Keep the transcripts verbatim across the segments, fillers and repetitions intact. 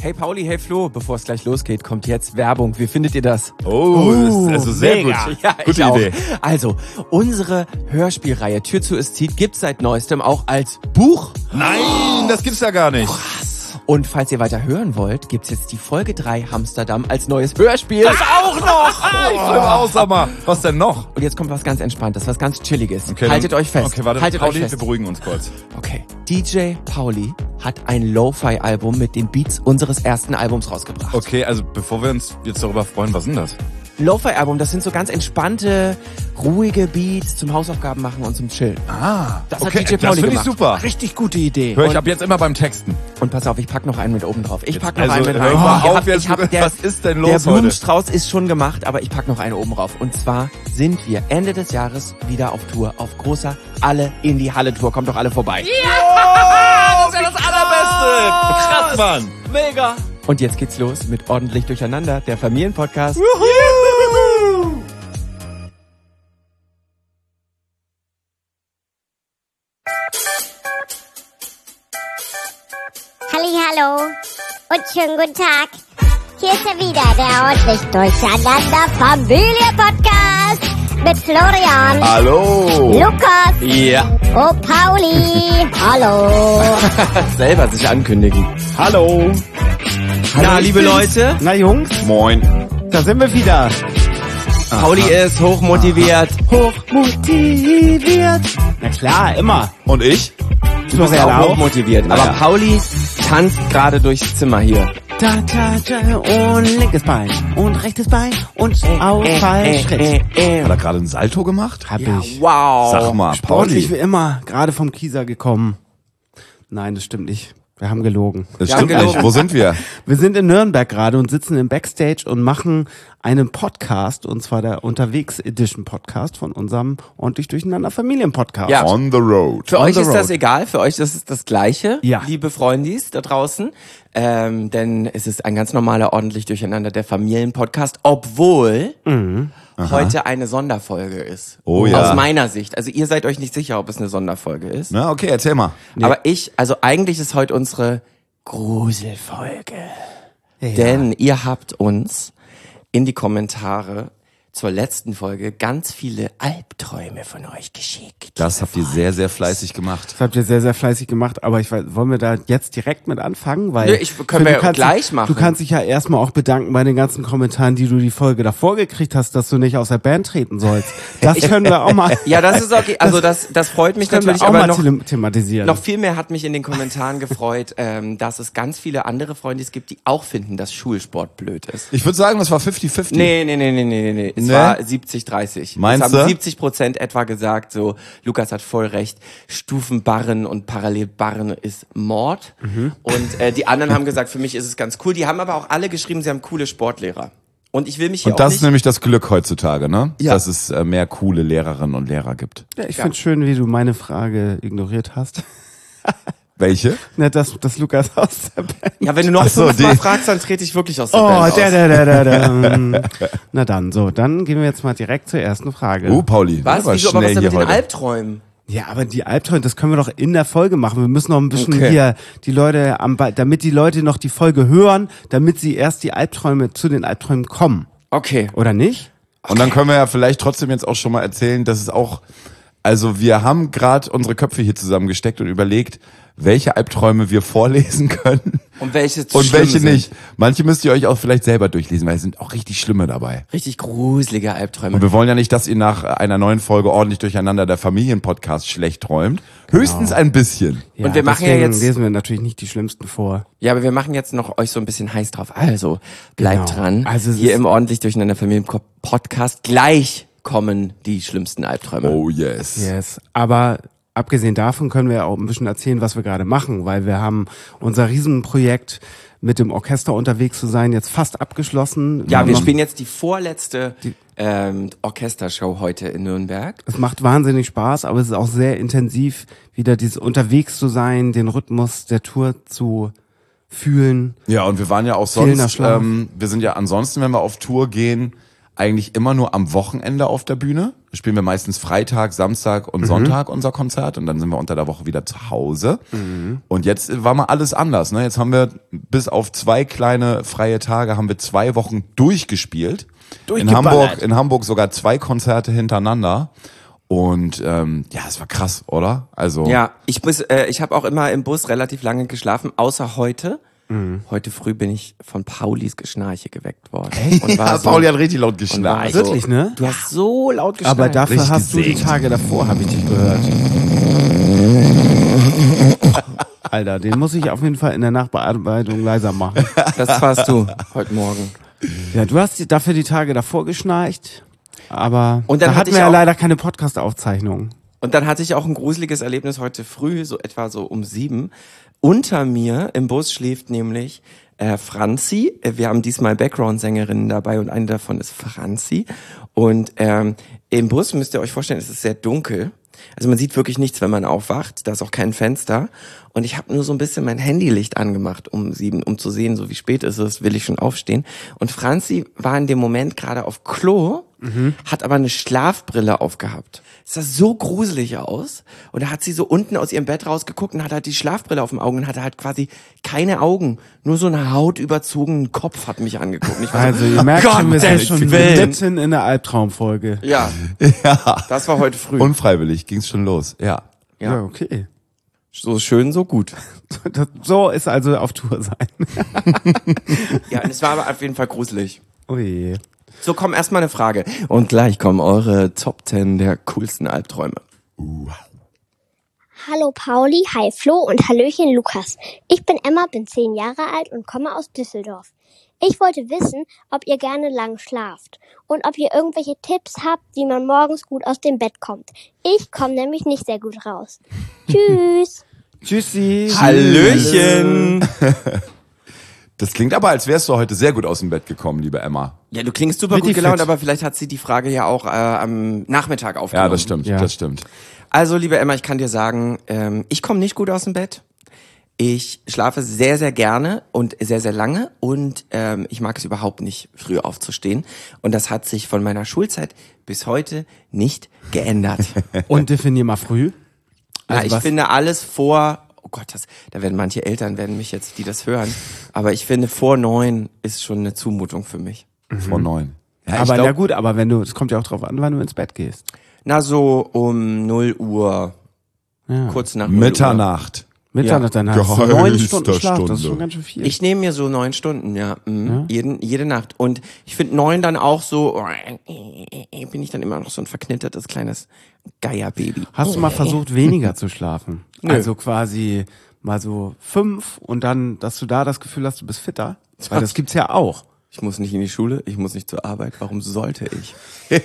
Hey Pauli, hey Flo, bevor es gleich losgeht, kommt jetzt Werbung. Wie findet ihr das? Oh, das ist also sehr mega. gut. Ja, Gute ich auch. Idee. Also, unsere Hörspielreihe Tür zu es zieht gibt's seit neuestem auch als Buch. Nein, das gibt's ja gar nicht. Und falls ihr weiter hören wollt, gibt's jetzt die Folge drei Amsterdam als neues Hörspiel. Das auch noch. Ich freue mich auch, sag mal. Was denn noch? Und jetzt kommt was ganz Entspanntes, was ganz Chilliges. Okay, Haltet dann, euch fest. Okay, warte, Haltet Pauli, euch fest. wir beruhigen uns kurz. Okay. D J Pauli hat ein Lo-Fi-Album mit den Beats unseres ersten Albums rausgebracht. Okay, also bevor wir uns jetzt darüber freuen, was ist denn das? Lo-Fi-Album, das sind so ganz entspannte, ruhige Beats zum Hausaufgaben machen und zum Chillen. Ah, Das okay, hat D J das Pauli finde ich gemacht. super. Richtig gute Idee. Hör ich Und- ab jetzt immer beim Texten. Und pass auf, ich pack noch einen mit oben drauf. Ich pack noch Also, einen mit hör rein. mal Ihr auf habt- jetzt, ich hab, der, was ist denn los Der heute? Blumenstrauß ist schon gemacht, aber ich pack noch einen oben drauf. Und zwar sind wir Ende des Jahres wieder auf Tour, auf großer Alle in die Halle Tour. Kommt doch alle vorbei. Oh, das ist ja das Allerbeste. Krass, Mann. Mega. Und jetzt geht's los mit Ordentlich Durcheinander, der Familienpodcast. Hallihallo und schönen guten Tag. Hier ist er wieder, der ordentlich durcheinander Familie-Podcast mit Florian, Hallo. Lukas, Ja. oh Pauli, hallo. Selber sich ankündigen. Hallo. Na, liebe Leute, Na Jungs, Moin. da sind wir wieder. Pauli ist hochmotiviert. Hochmotiviert. Na klar, immer. Und ich? Du bist Florian auch auch. hochmotiviert. Naja. Aber Pauli tanzt gerade durchs Zimmer hier. Da, da, da, und linkes Bein und rechtes Bein und Ausfallschritt. Hat er gerade einen Salto gemacht? Hab ich. Wow. Sag mal, Sportlich wie Pauli. immer, gerade vom Kieser gekommen. Nein, das stimmt nicht. Wir haben gelogen. Das Ja, stimmt gelogen. nicht. Wo sind wir? Wir sind in Nürnberg gerade und sitzen im Backstage und machen einen Podcast, und zwar der Unterwegs Edition Podcast von unserem Ordentlich Durcheinander Familienpodcast. Ja. On the road. Für On euch the ist das road. egal, für euch ist es das Gleiche, Ja. liebe Freundis da draußen. Ähm, denn es ist ein ganz normaler, ordentlich durcheinander der Familienpodcast, obwohl heute eine Sonderfolge ist. Oh ja. Aus meiner Sicht. Also ihr seid euch nicht sicher, ob es eine Sonderfolge ist. Na, okay, erzähl mal. Aber ich, also eigentlich ist heute unsere Gruselfolge. Denn ihr habt uns in die Kommentare zur letzten Folge ganz viele Albträume von euch geschickt. Das habt ihr sehr, sehr fleißig gemacht. Das habt ihr sehr, sehr fleißig gemacht, aber ich weiß, wollen wir da jetzt direkt mit anfangen? Weil Nö, ich- können du wir kannst gleich dich, machen. Du kannst dich ja erstmal auch bedanken bei den ganzen Kommentaren, die du die Folge davor gekriegt hast, dass du nicht aus der Band treten sollst. Das können wir auch mal. Ja, das ist okay. Also das, das freut mich können natürlich, wir auch aber mal noch, them- thematisieren. noch viel mehr hat mich in den Kommentaren gefreut, ähm, dass es ganz viele andere Freunde gibt, die auch finden, dass Schulsport blöd ist. Ich würde sagen, das war fifty fifty. Nee, nee, nee, nee, nee, nee, nee. Es Nee? war siebzig dreißig. Meinst es du? haben siebzig Prozent etwa gesagt, so, Lukas hat voll recht, Stufenbarren und Parallelbarren ist Mord. Mhm. Und äh, die anderen haben gesagt, für mich ist es ganz cool. Die haben aber auch alle geschrieben, sie haben coole Sportlehrer. Und ich will mich hier Und das auch ist nicht... nämlich das Glück heutzutage, ne? Ja. Dass es äh, mehr coole Lehrerinnen und Lehrer gibt. ja, ich find's schön, wie du meine Frage ignoriert hast. Welche? Na, dass, dass Lukas aus der Band. Ja, wenn du noch Ach so, fünfmal die- fragst, dann trete ich wirklich aus der Oh, Band der, aus. der, der, der, der. Na dann, so, dann gehen wir jetzt mal direkt zur ersten Frage. Oh, Pauli. Was? aber Wieso? Aber was schnell denn mit hier den heute. Albträumen? Ja, aber die Albträume, das können wir doch in der Folge machen. Wir müssen noch ein bisschen Okay. hier die Leute am Ball, damit die Leute noch die Folge hören, damit sie erst die Albträume zu den Albträumen kommen. Okay. Oder nicht? Und dann können wir ja vielleicht trotzdem jetzt auch schon mal erzählen, dass es auch, also wir haben gerade unsere Köpfe hier zusammengesteckt und überlegt, welche Albträume wir vorlesen können Und welche zu und schlimm welche sind. nicht. Manche müsst ihr euch auch vielleicht selber durchlesen, weil es sind auch richtig schlimme dabei. Richtig gruselige Albträume. Und wir wollen ja nicht, dass ihr nach einer neuen Folge ordentlich durcheinander der Familienpodcast schlecht träumt. Höchstens ein bisschen. Ja, Und wir machen ja deswegen jetzt- lesen wir natürlich nicht die schlimmsten vor. Ja, aber wir machen jetzt noch euch so ein bisschen heiß drauf. Also, bleibt Genau. dran. Also es Hier ist- im ordentlich durcheinander Familien-Podcast gleich kommen die schlimmsten Albträume. Oh yes. Yes. Aber abgesehen davon können wir auch ein bisschen erzählen, was wir gerade machen, weil wir haben unser Riesenprojekt mit dem Orchester unterwegs zu sein jetzt fast abgeschlossen. Ja, haben wir noch- spielen jetzt die vorletzte ähm, Orchestershow heute in Nürnberg. Es macht wahnsinnig Spaß, aber es ist auch sehr intensiv, wieder dieses unterwegs zu sein, den Rhythmus der Tour zu fühlen. Ja, und wir waren ja auch Fehlender sonst, Schlaf. ähm, wir sind ja ansonsten, wenn wir auf Tour gehen, eigentlich immer nur am Wochenende auf der Bühne. Da spielen wir meistens Freitag, Samstag und Sonntag unser Konzert und dann sind wir unter der Woche wieder zu Hause. Und jetzt war mal alles anders. Ne? Jetzt haben wir bis auf zwei kleine freie Tage haben wir zwei Wochen durchgespielt. In Durchgeballert. Hamburg, in Hamburg sogar zwei Konzerte hintereinander. Und ähm, ja, es war krass, oder? Also Ja, ich muss, äh, ich habe auch immer im Bus relativ lange geschlafen, außer heute. Mhm. Heute früh bin ich von Paulis Geschnarche geweckt worden. Und war ja, so, Pauli hat richtig laut und war geschnarcht. so, Wirklich, ne? Du hast so laut geschnarcht. Aber dafür Richtig hast du die gesägt. Tage davor, habe ich dich gehört. Alter, den muss ich auf jeden Fall in der Nachbearbeitung leiser machen. Das warst du heute Morgen. Ja, du hast dafür die Tage davor geschnarcht, aber Und dann da hatte hatten ich wir ja auch- leider keine Podcast-Aufzeichnung. Und dann hatte ich auch ein gruseliges Erlebnis heute früh, so etwa so um sieben. Unter mir im Bus schläft nämlich äh, Franzi. Äh, Wir haben diesmal Background-Sängerinnen dabei und eine davon ist Franzi. Und ähm, im Bus müsst ihr euch vorstellen, es ist sehr dunkel. Also man sieht wirklich nichts, wenn man aufwacht. Da ist auch kein Fenster. Und ich habe nur so ein bisschen mein Handylicht angemacht um sieben, um zu sehen, so wie spät ist es, will ich schon aufstehen. Und Franzi war in dem Moment gerade auf Klo, mhm. hat aber eine Schlafbrille aufgehabt. Es sah so gruselig aus. Und da hat sie so unten aus ihrem Bett rausgeguckt und hat halt die Schlafbrille auf dem Auge und hatte halt quasi keine Augen. Nur so einen hautüberzogenen Kopf hat mich angeguckt. Und ich war Also so, ihr merkt schon, wir sind Gottes schon Willen. mitten in der Albtraumfolge. Ja, Ja, das war heute früh. unfreiwillig ging's schon los. Ja. Ja, Ja, okay. so schön, so gut. Das, so ist also auf Tour sein. Ja, und es war aber auf jeden Fall gruselig. Oh je. So, komm, erstmal eine Frage. Und gleich kommen eure Top Ten der coolsten Albträume. Hallo Pauli, hi Flo und Hallöchen Lukas. Ich bin Emma, bin zehn Jahre alt und komme aus Düsseldorf. Ich wollte wissen, ob ihr gerne lang schlaft und ob ihr irgendwelche Tipps habt, wie man morgens gut aus dem Bett kommt. Ich komme nämlich nicht sehr gut raus. Tschüss. Tschüssi. Hallöchen! Das klingt aber, als wärst du heute sehr gut aus dem Bett gekommen, liebe Emma. Ja, du klingst super Richtig gut gelaunt, fit. aber vielleicht hat sie die Frage ja auch äh, am Nachmittag aufgenommen. Ja, das stimmt, Ja. das stimmt. Also, liebe Emma, ich kann dir sagen, ähm, ich komme nicht gut aus dem Bett. Ich schlafe sehr, sehr gerne und sehr, sehr lange und ähm, ich mag es überhaupt nicht, früh aufzustehen. Und das hat sich von meiner Schulzeit bis heute nicht geändert. Und definier mal früh. Ja, Also ich was- finde alles vor, oh Gott, das, da werden manche Eltern werden mich jetzt, die das hören, aber ich finde vor neun ist schon eine Zumutung für mich. Vor neun. Ja, ich aber glaub, na gut, aber wenn du, es kommt ja auch drauf an, wann du ins Bett gehst. Na, so um null Uhr, Ja. kurz nach null Uhr. Mitternacht. Mitternacht, dann hast du Geheulster neun Stunden Schlaf, das ist Stunde. schon ganz schön viel. Ich nehme mir so neun Stunden, ja, mhm. Jeden, jede Nacht. Und ich finde neun dann auch so, oh, bin ich dann immer noch so ein verknittertes kleines Geierbaby. Hast du mal versucht, weniger zu schlafen? Nö. Also quasi mal so fünf und dann, dass du da das Gefühl hast, du bist fitter? Weil das gibt's ja auch. Ich muss nicht in die Schule, ich muss nicht zur Arbeit. Warum sollte ich?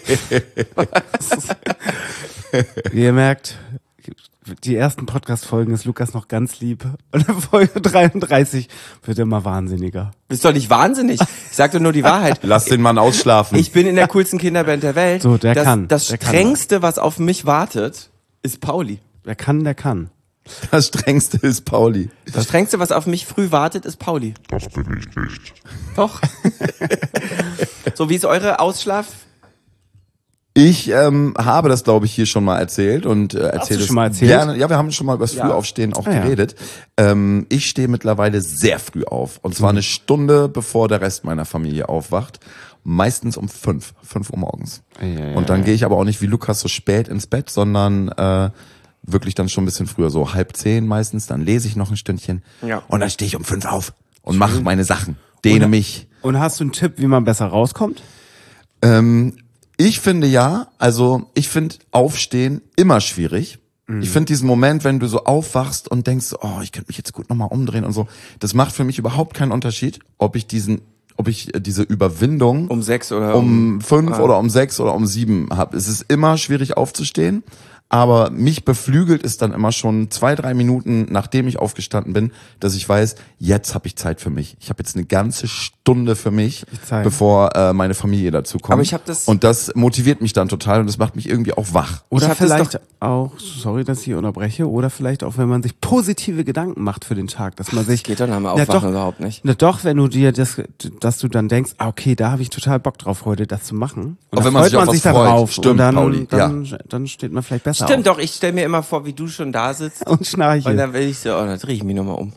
Wie ihr merkt, die ersten Podcast-Folgen ist Lukas noch ganz lieb. Und in Folge dreiunddreißig wird er mal wahnsinniger. Bist doch nicht wahnsinnig. Ich sag dir nur die Wahrheit. Lass den Mann ausschlafen. Ich bin in der coolsten Kinderband der Welt. So, der das, kann, Das der kann Strengste, was auf mich wartet, ist Pauli. Wer kann, der kann. Das Strengste ist Pauli. Das Strengste, was auf mich früh wartet, ist Pauli. Das bin ich nicht. Doch. So, wie ist eure Ausschlaf? Ich ähm, habe das, glaube ich, hier schon mal erzählt und äh, erzähle du es schon mal erzählt? gerne. Ja, wir haben schon mal über das Ja. Frühaufstehen auch Ah, ja. geredet. Ähm, ich stehe mittlerweile sehr früh auf. Und zwar eine Stunde, bevor der Rest meiner Familie aufwacht. Meistens um fünf, fünf Uhr morgens. Ja, ja, und dann gehe ich aber auch nicht wie Lukas so spät ins Bett, sondern äh, wirklich dann schon ein bisschen früher, so halb zehn meistens. Dann lese ich noch ein Stündchen. Ja. Und dann stehe ich um fünf auf und mache meine Sachen. Dehne mich. Und hast du einen Tipp, wie man besser rauskommt? Ähm, ich finde ja, also ich finde Aufstehen immer schwierig. Ich finde diesen Moment, wenn du so aufwachst und denkst, oh, ich könnte mich jetzt gut nochmal umdrehen und so, das macht für mich überhaupt keinen Unterschied, ob ich diesen, ob ich äh, diese Überwindung Um sechs oder um fünf ah. oder um sechs oder um sieben habe. Es ist immer schwierig aufzustehen, aber mich beflügelt es dann immer schon zwei, drei Minuten, nachdem ich aufgestanden bin, dass ich weiß, jetzt habe ich Zeit für mich. Ich habe jetzt eine ganze Stunde für mich, Zeit. bevor äh, meine Familie dazu kommt. Aber ich hab das- und das motiviert mich dann total und das macht mich irgendwie auch wach. Oder hab das vielleicht auch, sorry, dass ich hier unterbreche, oder vielleicht auch, wenn man sich positive Gedanken macht für den Tag, dass man sich... geht doch nach dem Na Aufwachen doch, überhaupt nicht. Na doch, wenn du dir das, dass du dann denkst, ah, okay, da habe ich total Bock drauf, heute das zu machen. Und Auch da wenn man freut sich auf was da freut. drauf. Stimmt, und dann, Pauli, dann, dann steht man vielleicht besser Stimmt doch, ich stelle mir immer vor, wie du schon da sitzt. Und schnarche. Und dann will ich so, oh, dann drehe ich mich nochmal um.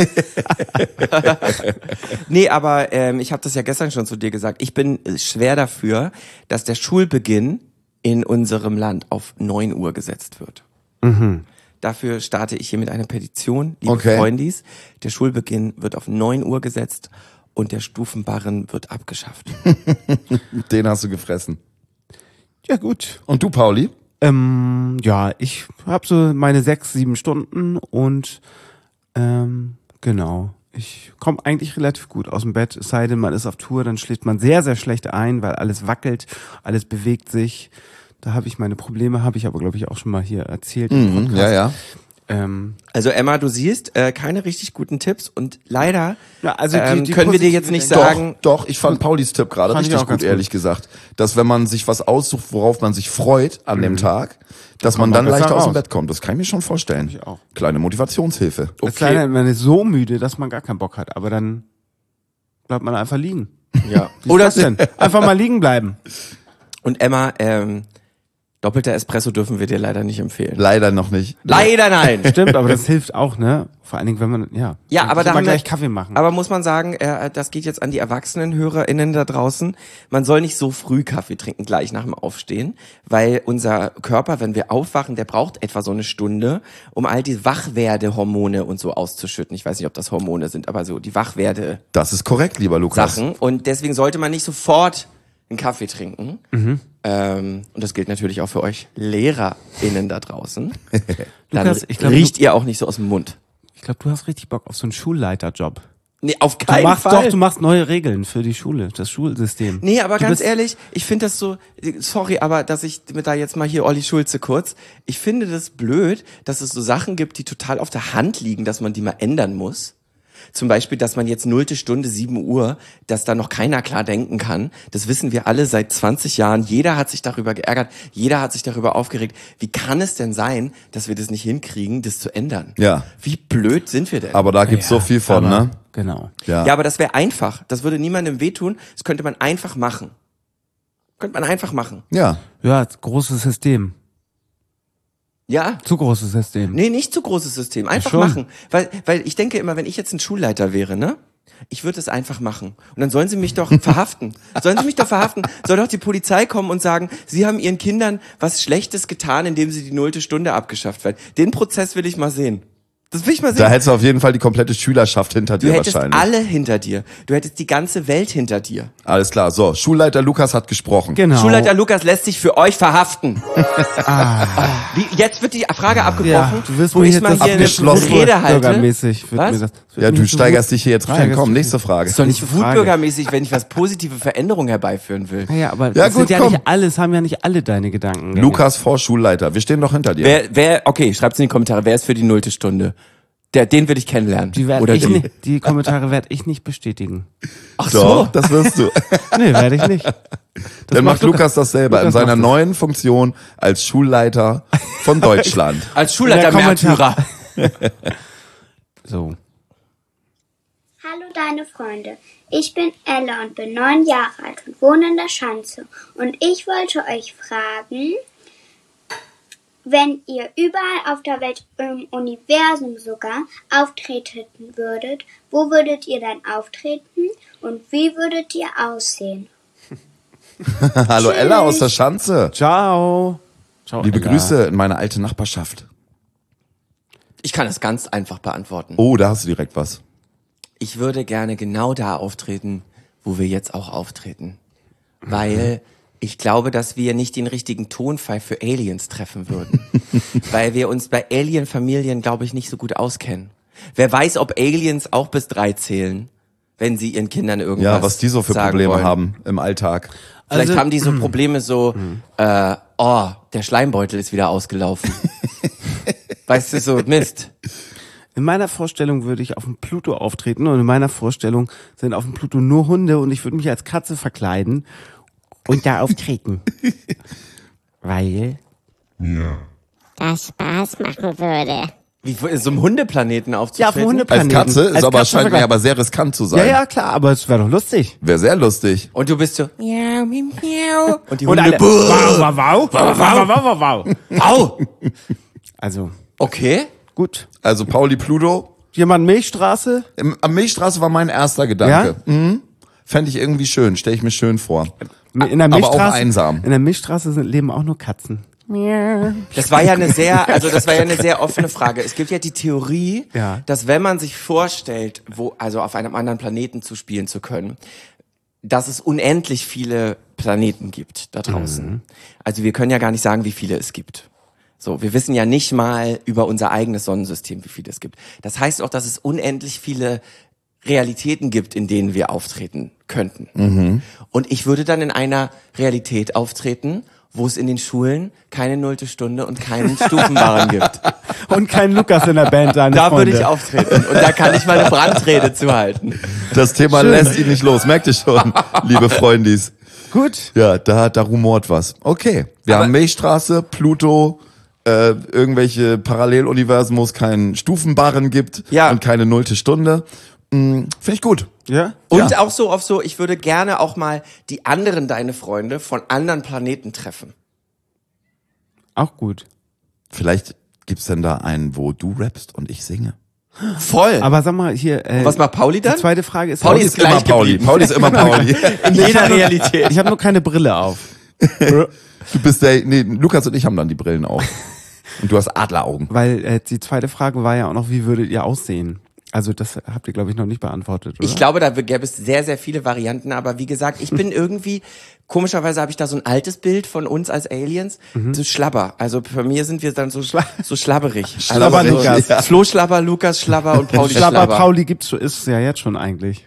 Nee, aber ähm, ich habe das ja gestern schon zu dir gesagt. Ich bin schwer dafür, dass der Schulbeginn in unserem Land auf neun Uhr gesetzt wird. Mhm. Dafür starte ich hier mit einer Petition, liebe Okay. Freundis. Der Schulbeginn wird auf neun Uhr gesetzt und der Stufenbarren wird abgeschafft. Den hast du gefressen. Ja, gut. Und du, Pauli? Ähm, ja, ich habe so meine sechs, sieben Stunden und ähm, genau. Ich komme eigentlich relativ gut aus dem Bett, es sei denn, man ist auf Tour, dann schläft man sehr, sehr schlecht ein, weil alles wackelt, alles bewegt sich. Da habe ich meine Probleme, habe ich aber, glaube ich, auch schon mal hier erzählt. im Mhm, Podcast. ja, ja. Ähm, Also Emma, du siehst, äh, keine richtig guten Tipps und leider Ja, also die- ähm, die können wir dir jetzt positive nicht Denke- sagen, Doch, doch, ich fand Paulis Tipp gerade Fand ich richtig auch ganz gut, ehrlich gesagt. Dass wenn man sich was aussucht, worauf man sich freut an dem Tag, dass man kommt dann man besser leichter aus dem raus. Bett kommt. Das kann ich mir schon vorstellen. Ich auch. Kleine Motivationshilfe. Es sei denn, man ist so müde, dass man gar keinen Bock hat, aber dann bleibt man einfach liegen. ja. Wie ist das denn? Einfach mal liegen bleiben. Und Emma, ähm, doppelter Espresso dürfen wir dir leider nicht empfehlen. Leider noch nicht. Leider nein. Stimmt, aber das hilft auch, ne? Vor allen Dingen, wenn man, ja. Ja, Dann aber da kann man haben wir- gleich Kaffee machen. Aber muss man sagen, äh, das geht jetzt an die erwachsenen HörerInnen da draußen. Man soll nicht so früh Kaffee trinken, gleich nach dem Aufstehen, weil unser Körper, wenn wir aufwachen, der braucht etwa so eine Stunde, um all die Wachwerdehormone und so auszuschütten. Ich weiß nicht, ob das Hormone sind, aber so die Wachwerde Das ist korrekt, lieber Lukas. Sachen. Und deswegen sollte man nicht sofort einen Kaffee trinken. Mhm. Ähm, und das gilt natürlich auch für euch LehrerInnen da draußen. Dann Lukas, ich glaub, riecht ihr auch nicht so aus dem Mund. Ich glaube, du hast richtig Bock auf so einen Schulleiterjob. Nee, auf Du keinen machst Fall. doch, du machst neue Regeln für die Schule, das Schulsystem. Nee, aber du ganz bist, ehrlich, ich finde das so, sorry, aber dass ich mit da jetzt mal hier Olli Schulze kurz, ich finde das blöd, dass es so Sachen gibt, die total auf der Hand liegen, dass man die mal ändern muss. Zum Beispiel, dass man jetzt nullte Stunde, sieben Uhr, dass da noch keiner klar denken kann. Das wissen wir alle seit zwanzig Jahren. Jeder hat sich darüber geärgert. Jeder hat sich darüber aufgeregt. Wie kann es denn sein, dass wir das nicht hinkriegen, das zu ändern? Ja. Wie blöd sind wir denn? Aber da gibt's so viel von, aber, ne? Genau. Ja. Ja, aber das wäre einfach. Das würde niemandem wehtun. Das könnte man einfach machen. Könnte man einfach machen. Ja. Ja, großes System. Ja. Zu großes System. Nee, nicht zu großes System. Einfach schon. machen. Weil, weil ich denke immer, wenn ich jetzt ein Schulleiter wäre, ne? Ich würde es einfach machen. Und dann sollen sie mich doch verhaften. Sollen sie mich doch verhaften? Soll doch die Polizei kommen und sagen, sie haben ihren Kindern was Schlechtes getan, indem sie die nullte Stunde abgeschafft werden. Den Prozess will ich mal sehen. Das will ich mal sehen. Da hättest du auf jeden Fall die komplette Schülerschaft hinter Du dir hättest wahrscheinlich. alle hinter dir. Du hättest die ganze Welt hinter dir. Alles klar. So, Schulleiter Lukas hat gesprochen. Genau. Schulleiter Lukas lässt sich für euch verhaften. Ah. Wie, jetzt wird die Frage abgebrochen, Ja, du wirst wo mir ich jetzt mal das hier eine abgeschlossen. Rede halte. Bürgermäßig wird Was? mir das. wird Ja, mir du so steigerst dich hier jetzt rein. steigerst Komm, dich- nächste Frage. Ist doch nicht Nächste Frage. wutbürgermäßig, wenn ich was positive Veränderungen herbeiführen will. Ja, aber Ja, das gut, sind ja komm. nicht alles, haben ja nicht alle deine Gedanken. Lukas vor Schulleiter. Wir stehen doch hinter dir. Wer, wer, okay, schreibt's in die Kommentare, wer ist für die nullte Stunde? Der, den würde ich kennenlernen. Die, werd Oder ich die. nicht, die Kommentare werde ich nicht bestätigen. Ach Doch, so. das wirst du. Nee, werde ich nicht. Das Dann macht Lukas das selber in Lukas seiner macht das. neuen Funktion als Schulleiter von Deutschland. Als Schulleiter Der Kommentar- Märtyrer. So. Hallo deine Freunde, ich bin Ella und bin neun Jahre alt und wohne in der Schanze. Und ich wollte euch fragen, wenn ihr überall auf der Welt, im Universum sogar, auftreten würdet, wo würdet ihr dann auftreten und wie würdet ihr aussehen? Hallo Ella aus der Schanze. Ciao. Ciao. Liebe Ella. Grüße in meine alte Nachbarschaft. Ich kann es ganz einfach beantworten. Oh, da hast du direkt was. Ich würde gerne genau da auftreten, wo wir jetzt auch auftreten. Weil ich glaube, dass wir nicht den richtigen Tonfall für Aliens treffen würden. Weil wir uns bei Alien-Familien, glaube ich, nicht so gut auskennen. Wer weiß, ob Aliens auch bis drei zählen, wenn sie ihren Kindern irgendwas Ja, was die so für sagen Probleme wollen. haben im Alltag. Vielleicht Also- haben die so Probleme so, äh, oh, der Schleimbeutel ist wieder ausgelaufen. Weißt du, so Mist. In meiner Vorstellung würde ich auf dem Pluto auftreten und in meiner Vorstellung sind auf dem Pluto nur Hunde und ich würde mich als Katze verkleiden und da auftreten. Weil das Spaß machen würde. Wie so einem Hundeplaneten Ja, aufzutreten? auf dem Hundeplaneten. Als Katze ist Als aber Katze scheint mir sogar. aber sehr riskant zu sein. Ja, ja, klar, aber es wäre doch lustig. Wäre sehr lustig. Und du bist so, miau, miau, miau. Und die Und Hunde, alle, wow, wow, wow, wow, wow, wow, wow, wow. au. Also, Okay. gut. Also Pauli Pluto. Jemand Milchstraße? Im, am Milchstraße war mein erster Gedanke. Mhm. Fände ich irgendwie schön, stelle ich mir schön vor. In der Aber Milchstraße, auch einsam. In der Milchstraße sind, leben auch nur Katzen. Das war ja eine sehr, also das war ja eine sehr offene Frage. Es gibt ja die Theorie, Ja. dass wenn man sich vorstellt, wo, also auf einem anderen Planeten zu spielen zu können, dass es unendlich viele Planeten gibt da draußen. Mhm. Also wir können ja gar nicht sagen, wie viele es gibt. So, wir wissen ja nicht mal über unser eigenes Sonnensystem, wie viele es gibt. Das heißt auch, dass es unendlich viele Realitäten gibt, in denen wir auftreten könnten. Mhm. Und ich würde dann in einer Realität auftreten, wo es in den Schulen keine nullte Stunde und keinen Stufenbarren gibt. Und kein Lukas in der Band, seine Da würde Freunde. ich auftreten und da kann ich meine Brandrede zuhalten. Das Thema lässt ihn nicht los, merkt ihr schon, liebe Freundis. Gut. Ja, da, da rumort was. Okay, wir Aber- haben Milchstraße, Pluto, äh, irgendwelche Paralleluniversen, wo es keinen Stufenbarren gibt Ja. und keine nullte Stunde. Hm, Finde ich gut. Ja? Und Ja. auch so auf so, ich würde gerne auch mal die anderen deine Freunde von anderen Planeten treffen. Auch gut. Vielleicht gibt's denn da einen, wo du rappst und ich singe. Voll. Aber sag mal hier, äh, Was macht Pauli dann? die zweite Frage ist, Pauli Pauli ist gleich immer Pauli. geblieben. Pauli ist immer Pauli. In jeder Realität. ich habe nur keine Brille auf. Du bist der, nee, Lukas und ich haben dann die Brillen auf. Und du hast Adleraugen. Weil äh, die zweite Frage war ja auch noch, wie würdet ihr aussehen? Also das habt ihr, glaube ich, noch nicht beantwortet, oder? Ich glaube, da gäbe es sehr, sehr viele Varianten, aber wie gesagt, ich bin irgendwie, komischerweise habe ich da so ein altes Bild von uns als Aliens, so Schlabber. Also für mich sind wir dann so, schla so schlabberig. Schlabber, also, Lukas. Ja. Flo Schlabber, Lukas Schlabber und Pauli Schlabber, Schlabber. Pauli gibt's schon, ist ja jetzt schon eigentlich.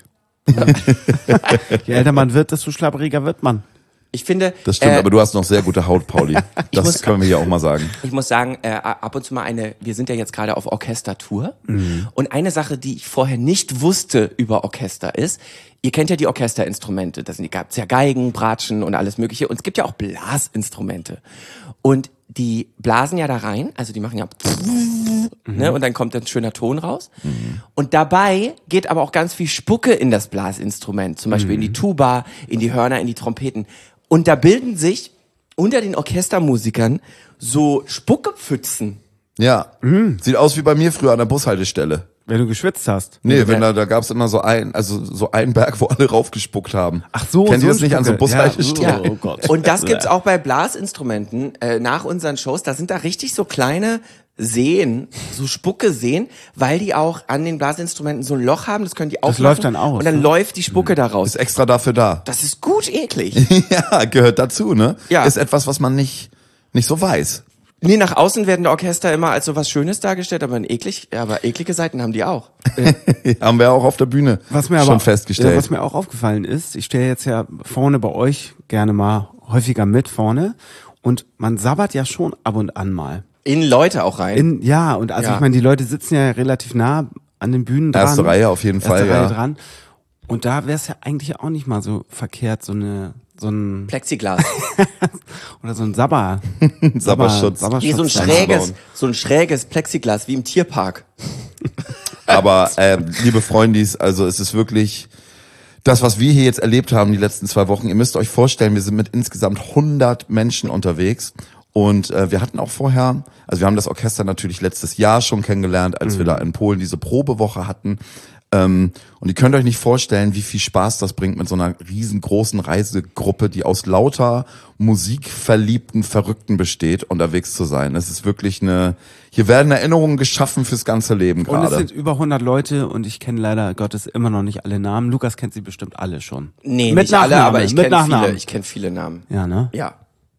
Je älter man wird, desto schlabberiger wird man. Ich finde, Das stimmt, äh, aber du hast noch sehr gute Haut, Pauli. Das muss- können wir hier auch mal sagen. ich muss sagen, äh, ab und zu mal eine, wir sind ja jetzt gerade auf Orchestertour Mhm. und eine Sache, die ich vorher nicht wusste über Orchester ist, ihr kennt ja die Orchesterinstrumente, das sind, gab's ja Geigen, Bratschen und alles mögliche und es gibt ja auch Blasinstrumente und die blasen ja da rein, also die machen ja ne, und dann kommt ein schöner Ton raus und dabei geht aber auch ganz viel Spucke in das Blasinstrument, zum Beispiel in die Tuba, in die Hörner, in die Trompeten und da bilden sich unter den Orchestermusikern so Spuckepfützen. Ja. Sieht aus wie bei mir früher an der Bushaltestelle. Wenn du geschwitzt hast. Nee, wenn da, da gab's immer so ein, also so einen Berg, wo alle raufgespuckt haben. Ach so, Kennt so ihr das ein nicht an so Spucke. Bushaltestellen? Ja. Oh Gott. Und das gibt's auch bei Blasinstrumenten äh, nach unseren Shows. Da sind da richtig so kleine Seen, so Spucke-Seen, weil die auch an den Blasinstrumenten so ein Loch haben. Das können die aufmachen. läuft dann aus, Und dann ne? läuft die Spucke da raus. Ist extra dafür da. Das ist gut eklig. Ja, gehört dazu, ne? Ja. Ist etwas, was man nicht, nicht so weiß. Nee, nach außen werden Orchester immer als so was Schönes dargestellt, aber, in eklig, aber eklige Seiten haben die auch. Haben wir auch auf der Bühne Was mir schon aber, festgestellt. Ja, was mir auch aufgefallen ist, ich stehe jetzt ja vorne bei euch gerne mal häufiger mit vorne und man sabbert ja schon ab und an mal. In Leute auch rein. In, ja, und also Ja. ich meine, die Leute sitzen ja relativ nah an den Bühnen dran. Erste Reihe auf jeden Erste Fall, Reihe ja. dran. Und da wäre es ja eigentlich auch nicht mal so verkehrt, so eine, so ein, Plexiglas. oder so ein Sabber. Sabberschutz. Sabberschutz Wie so ein schräges, so ein schräges Plexiglas, wie im Tierpark. Aber äh, liebe Freundis, also es ist wirklich das, was wir hier jetzt erlebt haben die letzten zwei Wochen. Ihr müsst euch vorstellen, wir sind mit insgesamt hundert Menschen unterwegs. Und äh, wir hatten auch vorher, also wir haben das Orchester natürlich letztes Jahr schon kennengelernt, als wir da in Polen diese Probewoche hatten. Ähm, und ihr könnt euch nicht vorstellen, wie viel Spaß das bringt mit so einer riesengroßen Reisegruppe, die aus lauter musikverliebten Verrückten besteht, unterwegs zu sein. Es ist wirklich eine, hier werden Erinnerungen geschaffen fürs ganze Leben Und es gerade. sind über hundert Leute und ich kenne leider Gottes immer noch nicht alle Namen. Lukas kennt sie bestimmt alle schon. Nee, mit nicht alle, Nachname, aber ich mit kenne Nachnamen. viele, ich kenne viele Namen. Ja, ne? Ja.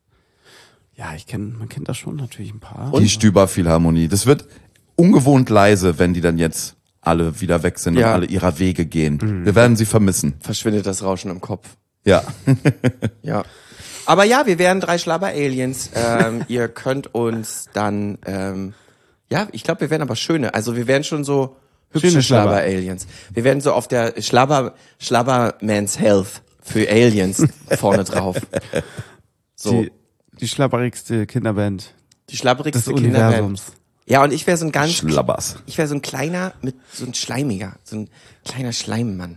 Ja, ich kenne, man kennt das schon natürlich ein paar. Die Stüber-Philharmonie. Das wird ungewohnt leise, wenn die dann jetzt alle wieder weg sind Ja. und alle ihrer Wege gehen. Wir werden sie vermissen. Verschwindet das Rauschen im Kopf. Ja. Ja. Aber ja, wir wären drei Schlabber-Aliens. Ähm, ihr könnt uns dann, ähm, ja, ich glaube, wir wären aber schöne. Also wir wären schon so hübsche Schöne Schlabber. Schlabber-Aliens. Wir wären so auf der Schlabber, Schlabber-Man's Health für Aliens vorne drauf. So. Die, die schlabberigste Kinderband Die des schlabberigste Kinderband. Universums. Ja, und ich wäre so ein ganz, Schlabbers. ich wäre so ein kleiner, mit so ein schleimiger, so ein kleiner Schleimmann.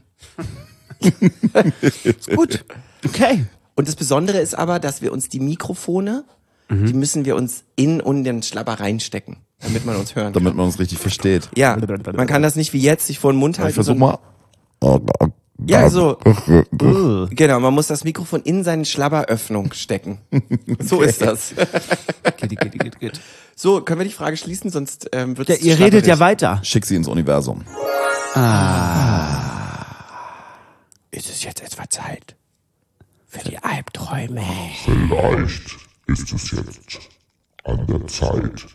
Ist gut. Okay. Und das Besondere ist aber, dass wir uns die Mikrofone, mhm. die müssen wir uns in und den Schlabber reinstecken, damit man uns hören kann. Damit man uns richtig versteht. Ja, man kann das nicht wie jetzt sich vor den Mund halten. Ich versuch mal. Ja, so. Genau, man muss das Mikrofon in seine Schlabberöffnung stecken. So ist das. Geht, geht, geht, geht. So, können wir die Frage schließen, sonst ähm, wird Ja, es ihr redet ja weiter. Schick sie ins Universum. Ist es jetzt etwa Zeit für die Albträume? Vielleicht ist es jetzt an der Zeit.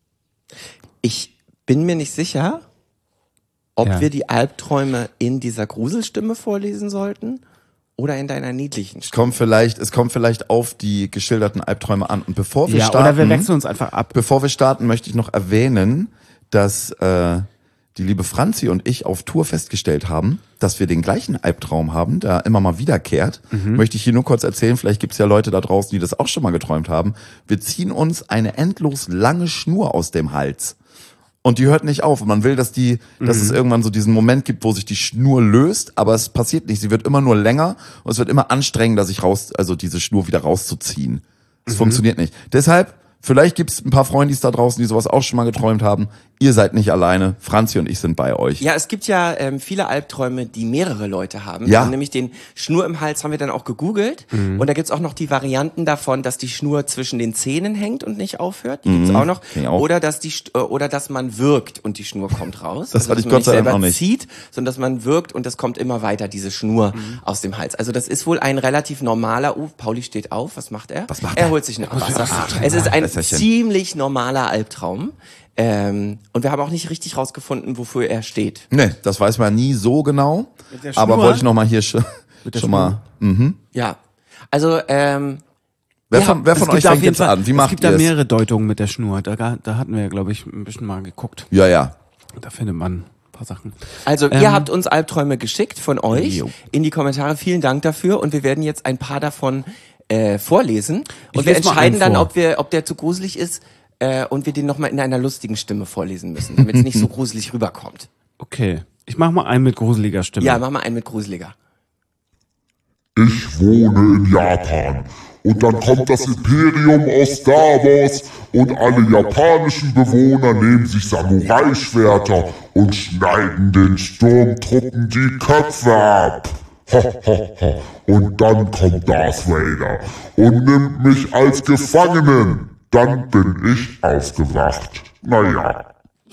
Ich bin mir nicht sicher, ob Ja. wir die Albträume in dieser Gruselstimme vorlesen sollten oder in deiner niedlichen Es Stimme. kommt vielleicht, es kommt vielleicht auf die geschilderten Albträume an. Und bevor wir Ja, starten, oder wir wechseln uns einfach ab. bevor wir starten, möchte ich noch erwähnen, dass äh, die liebe Franzi und ich auf Tour festgestellt haben, dass wir den gleichen Albtraum haben, der immer mal wiederkehrt. Mhm. Möchte ich hier nur kurz erzählen, vielleicht gibt es ja Leute da draußen, die das auch schon mal geträumt haben. Wir ziehen uns eine endlos lange Schnur aus dem Hals. Und die hört nicht auf. Und man will, dass die, dass es irgendwann so diesen Moment gibt, wo sich die Schnur löst, aber es passiert nicht. Sie wird immer nur länger und es wird immer anstrengender, sich raus, also diese Schnur wieder rauszuziehen. Es funktioniert nicht. Deshalb, vielleicht gibt es ein paar Freundis da draußen, die sowas auch schon mal geträumt haben. Ihr seid nicht alleine. Franzi und ich sind bei euch. Ja, es gibt ja ähm, viele Albträume, die mehrere Leute haben. Ja. Und nämlich den Schnur im Hals haben wir dann auch gegoogelt. Mhm. Und da gibt's auch noch die Varianten davon, dass die Schnur zwischen den Zähnen hängt und nicht aufhört. Die gibt's auch noch. kenn ich auch. Oder dass die St- äh, oder dass man wirkt und die Schnur kommt raus. Das hatte dass ich man Gott sei Dank selber noch nicht. zieht, sondern dass man wirkt und das kommt immer weiter, diese Schnur Mhm. aus dem Hals. Also das ist wohl ein relativ normaler. Uh, Pauli steht auf. Was macht er? Was macht er? er? holt sich ein Wasser. Es ist ein Wässerchen. ziemlich normaler Albtraum. Ähm, und wir haben auch nicht richtig rausgefunden, wofür er steht. Nee, das weiß man nie so genau. der Aber Schnur? wollte ich noch mal hier schon, der schon mal. Ja, also ähm, Wer Ja, von, wer von Es euch gibt da auf fängt jeden jetzt Fall, an? Wie es macht gibt ihr da es? mehrere Deutungen mit der Schnur. Da, da hatten wir ja, glaube ich, ein bisschen mal geguckt. Ja, ja. Da findet man ein paar Sachen. Also Ähm, ihr habt uns Albträume geschickt von euch Jo. in die Kommentare. Vielen Dank dafür und wir werden jetzt ein paar davon äh, vorlesen Ich und wir lese mal entscheiden einen dann, vor. ob wir, ob der zu gruselig ist äh, und wir den nochmal in einer lustigen Stimme vorlesen müssen, damit es nicht so gruselig rüberkommt. Okay. Ich mach mal einen mit gruseliger Stimme. Ja, mach mal einen mit gruseliger. Ich wohne in Japan. Und dann kommt das Imperium aus Star Wars und alle japanischen Bewohner nehmen sich Samurai-Schwerter und schneiden den Sturmtruppen die Köpfe ab. Ho, ho, ho. Und dann kommt Darth Vader und nimmt mich als Gefangenen. Dann bin ich aufgewacht. Naja.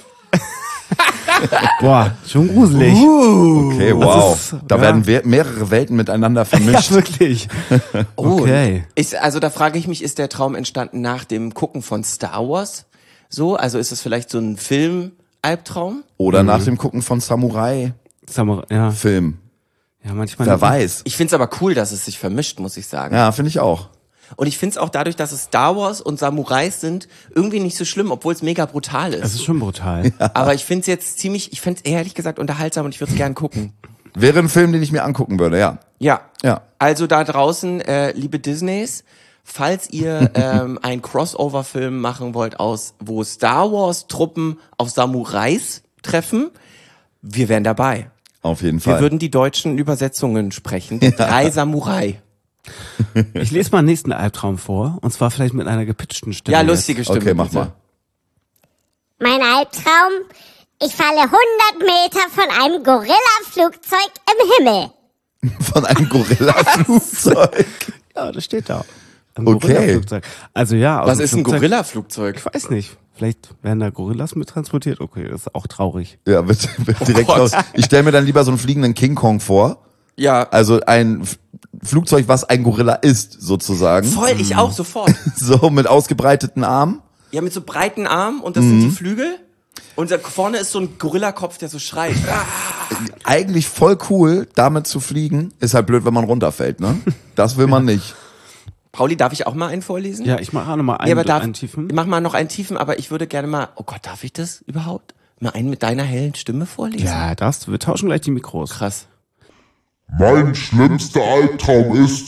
Boah, schon gruselig. Okay, wow. ist- da ja. werden we- mehrere Welten miteinander vermischt. Ja, wirklich. Oh, Okay. Ist, also da frage ich mich, ist der Traum entstanden nach dem Gucken von Star Wars? So, also ist es vielleicht so ein Film-Albtraum? Oder nach dem Gucken von Samurai-Film. Samurai, ja. Ja, manchmal. Wer weiß. Ich find's aber cool, dass es sich vermischt, muss ich sagen. Ja, finde ich auch. Und ich find's auch dadurch, dass es Star Wars und Samurais sind, irgendwie nicht so schlimm, obwohl es mega brutal Das ist. ist schon brutal. Aber ich find's jetzt ziemlich, ich find's ehrlich gesagt unterhaltsam und ich würde es gern gucken. Wäre ein Film, den ich mir angucken würde, ja. Ja. Ja. Also da draußen, äh, liebe Disneys, falls ihr ähm, einen Crossover-Film machen wollt aus, wo Star Wars Truppen auf Samurais treffen, wir wären dabei. Auf jeden Wir Fall. würden die deutschen Übersetzungen sprechen. Die drei Samurai. Ich lese mal den nächsten Albtraum vor. Und zwar vielleicht mit einer gepitchten Stimme. Ja, jetzt. lustige Stimme. Okay, mach bitte. mal. Mein Albtraum? Ich falle hundert Meter von einem Gorilla-Flugzeug im Himmel. Von einem Gorilla-Flugzeug. Ja, das steht da. Ein Okay. Gorilla-Flugzeug. Also ja. aus Was dem ist ein Flugzeug- Gorilla-Flugzeug? Ich weiß nicht. Vielleicht werden da Gorillas mit transportiert. Okay, das ist auch traurig. Ja, wird, wird direkt Gott. raus. Ich stelle mir dann lieber so einen fliegenden King Kong vor. Ja, Also ein F- Flugzeug, was ein Gorilla ist, sozusagen. voll, ich auch sofort. So mit ausgebreiteten Armen. Ja, mit so breiten Armen und das sind die Flügel. Und da vorne ist so ein Gorillakopf, der so schreit. Eigentlich voll cool, damit zu fliegen. Ist halt blöd, wenn man runterfällt, ne? Das will man nicht. Pauli, darf ich auch mal einen vorlesen? Ja, ich mache auch nochmal einen, Ja, aber darf, einen tiefen. mach mal noch einen tiefen, aber ich würde gerne mal, oh Gott, darf ich das überhaupt? Mal einen mit deiner hellen Stimme vorlesen? Ja, das. Wir tauschen gleich die Mikros. Krass. Mein schlimmster Albtraum ist,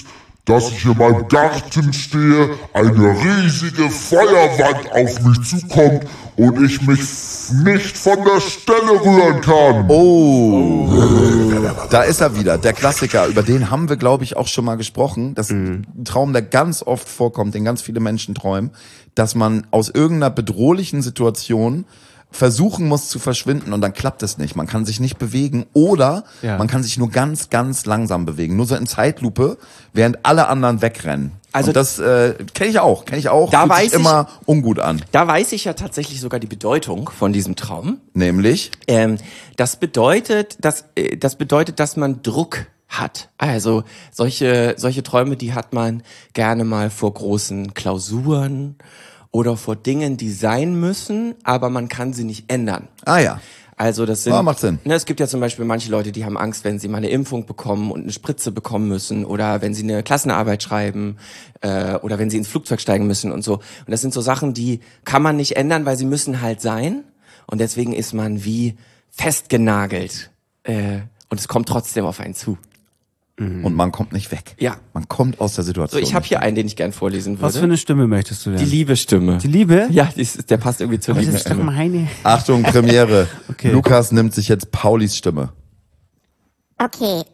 dass ich in meinem Garten stehe, eine riesige Feuerwand auf mich zukommt und ich mich nicht von der Stelle rühren kann. Oh, da ist er wieder, der Klassiker. Über den haben wir, glaube ich, auch schon mal gesprochen. Das ist ein Traum, der ganz oft vorkommt, den ganz viele Menschen träumen, dass man aus irgendeiner bedrohlichen Situation versuchen muss zu verschwinden und dann klappt es nicht. Man kann sich nicht bewegen oder Ja. man kann sich nur ganz, ganz langsam bewegen. Nur so in Zeitlupe, während alle anderen wegrennen. Also und das äh, kenne ich auch, kenne ich auch. Da Fühlt weiß sich ich- immer ungut an. Da weiß ich ja tatsächlich sogar die Bedeutung von diesem Traum. Nämlich, Ähm, das bedeutet, dass, äh, das bedeutet, dass man Druck hat. Also solche, solche Träume, die hat man gerne mal vor großen Klausuren oder vor Dingen, die sein müssen, aber man kann sie nicht ändern. ah ja, Also das sind, Ja, macht Sinn. Ne, es gibt ja zum Beispiel manche Leute, die haben Angst, wenn sie mal eine Impfung bekommen und eine Spritze bekommen müssen oder wenn sie eine Klassenarbeit schreiben äh, oder wenn sie ins Flugzeug steigen müssen und so. Und das sind so Sachen, die kann man nicht ändern, weil sie müssen halt sein. Und deswegen ist man wie festgenagelt äh, und es kommt trotzdem auf einen zu. und man kommt nicht weg. Ja. Man kommt aus der So, Situation. ich habe nicht hier einen, den ich gern vorlesen würde. Was für eine Stimme möchtest du denn? die Liebe-Stimme. Die Liebe? Ja, die ist, der passt irgendwie zur Aber Liebe. das ist doch meine. Achtung, Premiere. Okay. Lukas nimmt sich jetzt Paulis Stimme. Okay.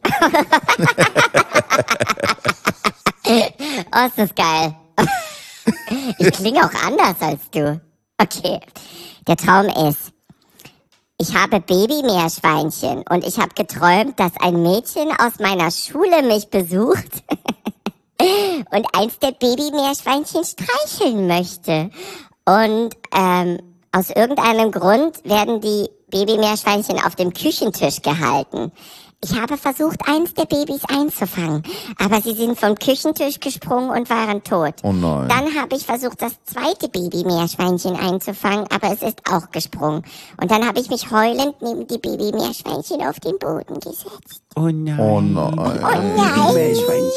Oh, ist das geil. Ich klinge auch anders als du. Okay. Der Traum ist, ich habe Babymeerschweinchen und ich habe geträumt, dass ein Mädchen aus meiner Schule mich besucht und eins der Babymeerschweinchen streicheln möchte. Und ähm, aus irgendeinem Grund werden die Babymeerschweinchen auf dem Küchentisch gehalten. Ich habe versucht, eins der Babys einzufangen, aber sie sind vom Küchentisch gesprungen und waren tot. Oh nein. Dann habe ich versucht, das zweite Babymeerschweinchen einzufangen, aber es ist auch gesprungen. Und dann habe ich mich heulend neben die Babymeerschweinchen auf den Boden gesetzt. Oh nein. Oh nein. Oh nein!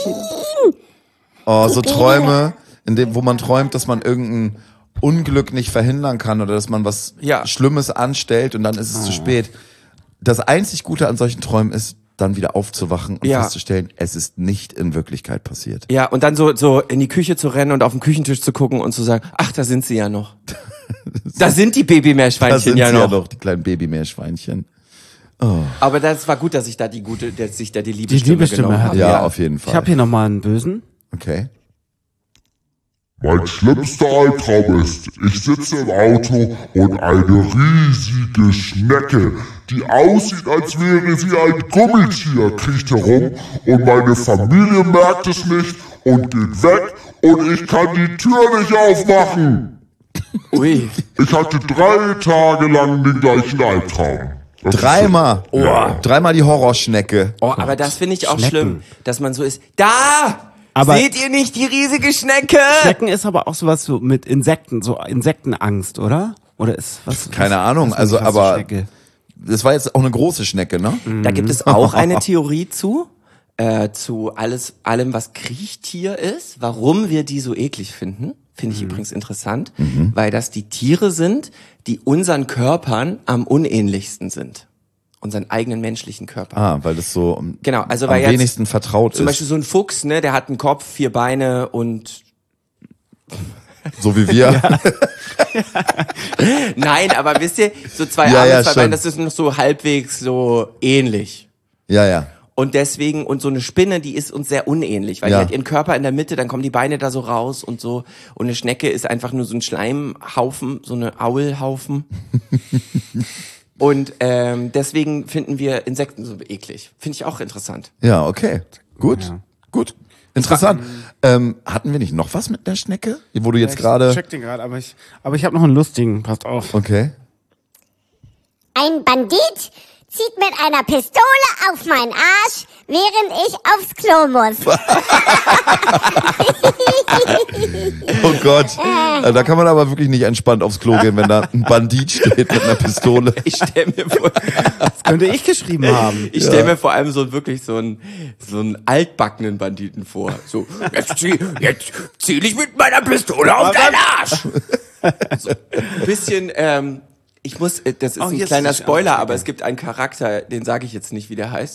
Oh, so Träume, in dem, wo man träumt, dass man irgendein Unglück nicht verhindern kann oder dass man was Ja. Schlimmes anstellt und dann ist es zu spät. Das einzig Gute an solchen Träumen ist, dann wieder aufzuwachen und Ja. festzustellen, es ist nicht in Wirklichkeit passiert. Ja, und dann so, so in die Küche zu rennen und auf den Küchentisch zu gucken und zu sagen, ach, da sind sie ja noch. Da sind die Da Babymeerschweinchen sind ja sie noch. ja noch, die kleinen Babymeerschweinchen. Aber das war gut, dass ich da die gute, dass ich da die Die Liebestimme, Liebestimme genommen hat. habe. Ja, auf jeden Ich Fall. habe hier nochmal einen bösen. Okay. Mein schlimmster Albtraum ist, ich sitze im Auto und eine riesige Schnecke, die aussieht, als wäre sie ein Gummitier, kriecht herum und meine Familie merkt es nicht und geht weg und ich kann die Tür nicht aufmachen. Ui. Ich hatte drei Tage lang den gleichen Albtraum. Das ist Dreimal. Dreimal die Horrorschnecke. Oh, aber das finde ich auch Schnecken. schlimm, dass man so ist. Da! Aber- Seht ihr nicht die riesige Schnecke? Schnecken ist aber auch sowas so mit Insekten, so Insektenangst, oder? Oder ist was? Keine was, Ahnung, was für eine also, krasse aber- Schnecke? Das war jetzt auch eine große Schnecke, ne? Da gibt es auch eine Theorie zu, äh, zu alles, allem, was Kriechtier ist, warum wir die so eklig finden. Finde ich übrigens interessant, weil das die Tiere sind, die unseren Körpern am unähnlichsten sind. Unseren eigenen menschlichen Körper. Ah, weil das so um, Genau, also am weil jetzt wenigsten vertraut zum ist. Beispiel so ein Fuchs, ne, der hat einen Kopf, vier Beine und So wie wir. nein, aber wisst ihr, so zwei Ja, Arme, ja, zwei schon. Beine, das ist noch so halbwegs so ähnlich. Ja, ja. Und deswegen, und so eine Spinne, die ist uns sehr unähnlich, weil Ja. die hat ihren Körper in der Mitte, dann kommen die Beine da so raus und so. Und eine Schnecke ist einfach nur so ein Schleimhaufen, so eine Aulhaufen. Und ähm, deswegen finden wir Insekten so eklig. Finde ich auch interessant. Ja, okay. Gut. Ja. Gut. Interessant. Ähm, hatten wir nicht noch was mit der Schnecke? Wo du jetzt gerade. Ich check den gerade, aber ich, aber ich habe noch einen lustigen. Passt auf. Okay. Ein Bandit zieht mit einer Pistole auf meinen Arsch, während ich aufs Klo muss. Oh Gott. Äh, Da kann man aber wirklich nicht entspannt aufs Klo gehen, wenn da ein Bandit steht mit einer Pistole. Ich stelle mir vor, Das könnte ich geschrieben haben. ich stell mir vor allem so wirklich so einen so einen altbackenen Banditen vor. So, jetzt zieh, jetzt zieh ich mit meiner Pistole auf deinen Arsch. So, ein bisschen, ähm, ich muss, äh, das ist Oh, ein jetzt kleiner ist es Spoiler, anders, aber okay. es gibt einen Charakter, den sage ich jetzt nicht, wie der heißt,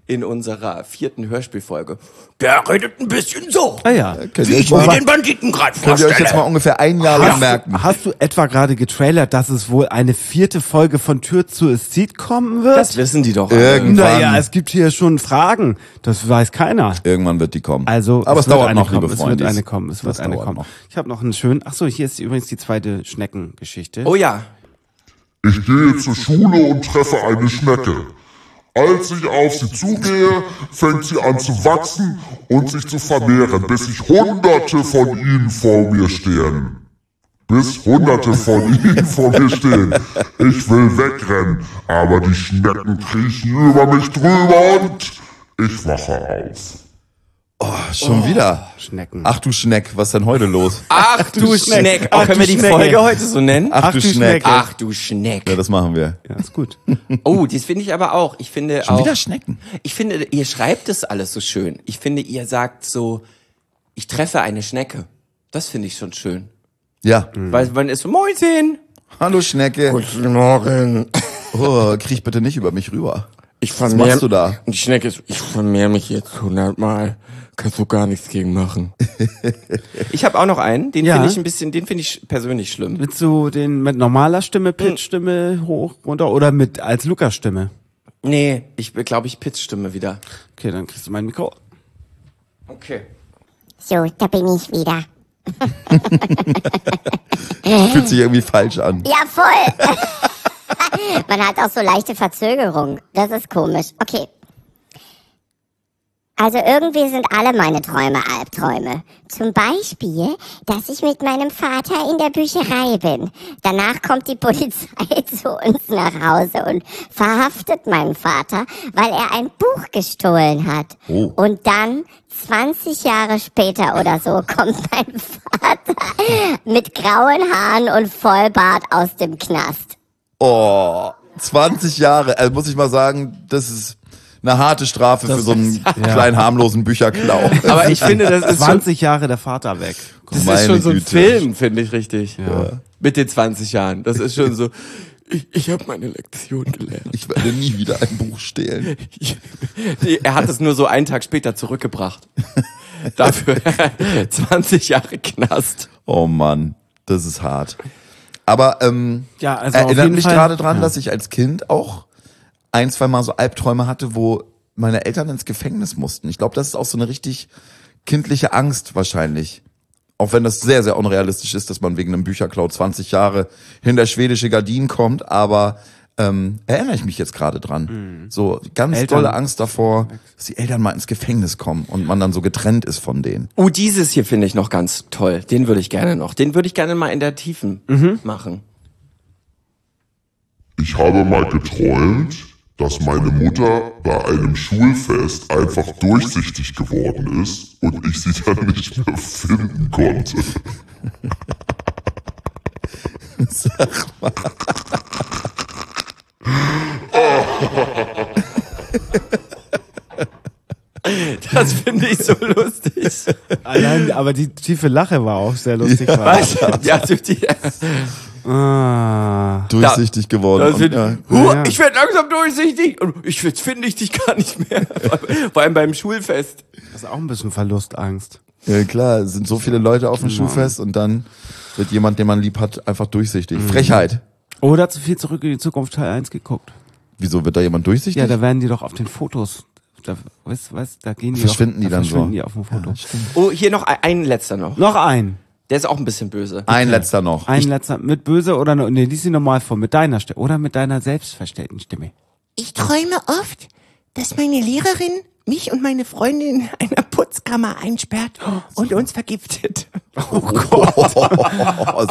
in unserer vierten Hörspielfolge. Der redet ein bisschen so. Ah ja. Könnt Wie ihr, ich euch mir mal, den Banditen gerade könnt ihr euch jetzt mal vorstelle. ungefähr ein Jahr lang merken. Hast du etwa gerade getrailert, dass es wohl eine vierte Folge von Tür zu Es zieht kommen wird? Das wissen die doch alle. Irgendwann. Naja, es gibt hier schon Fragen. Das weiß keiner. Irgendwann wird die kommen. Also, Aber es wird dauert eine noch, kommen. liebe Es Freunde. wird eine kommen. Es wird Das eine dauert kommen. noch. Ich habe noch einen schönen. Ach so, hier ist übrigens die zweite Schneckengeschichte. Oh ja. Ich gehe zur Schule und treffe eine Schnecke. Als ich auf sie zugehe, fängt sie an zu wachsen und sich zu vermehren, bis sich Hunderte von ihnen vor mir stehen. Bis Hunderte von ihnen vor mir stehen. Ich will wegrennen, aber die Schnecken kriechen über mich drüber und ich wache auf. Oh, schon wieder. Schnecken. Ach du Schneck, was ist denn heute los? Ach du Schneck. Oh, Ach, können du wir die Schnecke. Folge heute so nennen? Ach, du du Schneck. Schnecke. Ach du Schneck. Ja, das machen wir. Ja, ist gut. Oh, das finde ich aber auch. Ich finde Schon auch. wieder Schnecken. Ich finde, ihr schreibt es alles so schön. Ich finde, ihr sagt so, ich treffe eine Schnecke. Das finde ich schon schön. Ja. Weil man ist so, Mäuschen. Hallo Schnecke. Guten Morgen. Oh, kriech bitte nicht über mich rüber. Ich Was vermehr, machst du da? Die Schnecke ist, ich vermehre mich jetzt hundertmal. Kannst du gar nichts gegen machen. Ich habe auch noch einen, den Ja. finde ich ein bisschen, den finde ich persönlich schlimm. Mit so den, mit normaler Stimme, Pitch-Stimme, hoch, runter oder mit, als Lukas-Stimme? Nee, ich glaube, ich Pitch-Stimme wieder. Okay, dann kriegst du mein Mikro. Okay. So, da bin ich wieder. Fühlt sich irgendwie falsch an. Ja, voll. Man hat auch so leichte Verzögerung. Das ist komisch. Okay. Also irgendwie sind alle meine Träume Albträume. Zum Beispiel, dass ich mit meinem Vater in der Bücherei bin. Danach kommt die Polizei zu uns nach Hause und verhaftet meinen Vater, weil er ein Buch gestohlen hat. Oh. Und dann, zwanzig Jahre später oder so, kommt mein Vater mit grauen Haaren und Vollbart aus dem Knast. Oh, zwanzig Jahre. Also muss ich mal sagen, das ist eine harte Strafe für so einen kleinen harmlosen Bücherklau. Aber ich finde, das ist schon, zwanzig Jahre der Vater weg. das ist Meine schon so ein Güte. Film, finde ich richtig. Ja. Mit den zwanzig Jahren. Das ist schon so, ich, ich habe meine Lektion gelernt. Ich werde nie wieder ein Buch stehlen. Nee, er hat es nur so einen Tag später zurückgebracht. Dafür zwanzig Jahre Knast. Oh Mann, das ist hart. Aber ähm, Ja, also auf erinnert jeden mich Fall- gerade dran, ja. dass ich als Kind auch ein, zwei Mal so Albträume hatte, wo meine Eltern ins Gefängnis mussten. Ich glaube, das ist auch so eine richtig kindliche Angst wahrscheinlich. Auch wenn das sehr, sehr unrealistisch ist, dass man wegen einem Bücherklau zwanzig Jahre hinter schwedische Gardinen kommt, aber ähm, erinnere ich mich jetzt gerade dran. So ganz Eltern- dolle Angst davor, dass die Eltern mal ins Gefängnis kommen und man dann so getrennt ist von denen. Oh, dieses hier finde ich noch ganz toll. Den würde ich gerne noch. Den würde ich gerne mal in der Tiefen machen. Ich habe mal geträumt, dass meine Mutter bei einem Schulfest einfach durchsichtig geworden ist und ich sie dann nicht mehr finden konnte. Das finde ich so lustig. Allein, aber die tiefe Lache war auch sehr lustig. Was? Ja, du, die, Ah. Durchsichtig geworden. das Und, find, ja. Huh, Ja. ich werde langsam durchsichtig und ich jetzt finde ich dich gar nicht mehr. Vor allem beim Schulfest. Das ist auch ein bisschen Verlustangst. Ja klar, es sind so viele Leute auf dem Schulfest und dann wird jemand, den man lieb hat, einfach durchsichtig. Frechheit. Oder zu viel zurück in die Zukunft Teil eins geguckt. Wieso wird da jemand durchsichtig? Ja, da werden die doch auf den Fotos. Da, weißt, weißt, da gehen die Verschwinden doch, die da dann verschwinden so. die auf dem Foto. Oh, hier noch ein, ein letzter noch. Noch ein. Der ist auch ein bisschen böse. Ein letzter noch. Ein letzter. Mit böse oder, no- nee, lies sie normal vor. Mit deiner Stimme. Oder mit deiner selbstverstellten Stimme. Ich träume oft, dass meine Lehrerin mich und meine Freundin in einer Putzkammer einsperrt und uns vergiftet. Oh Gott.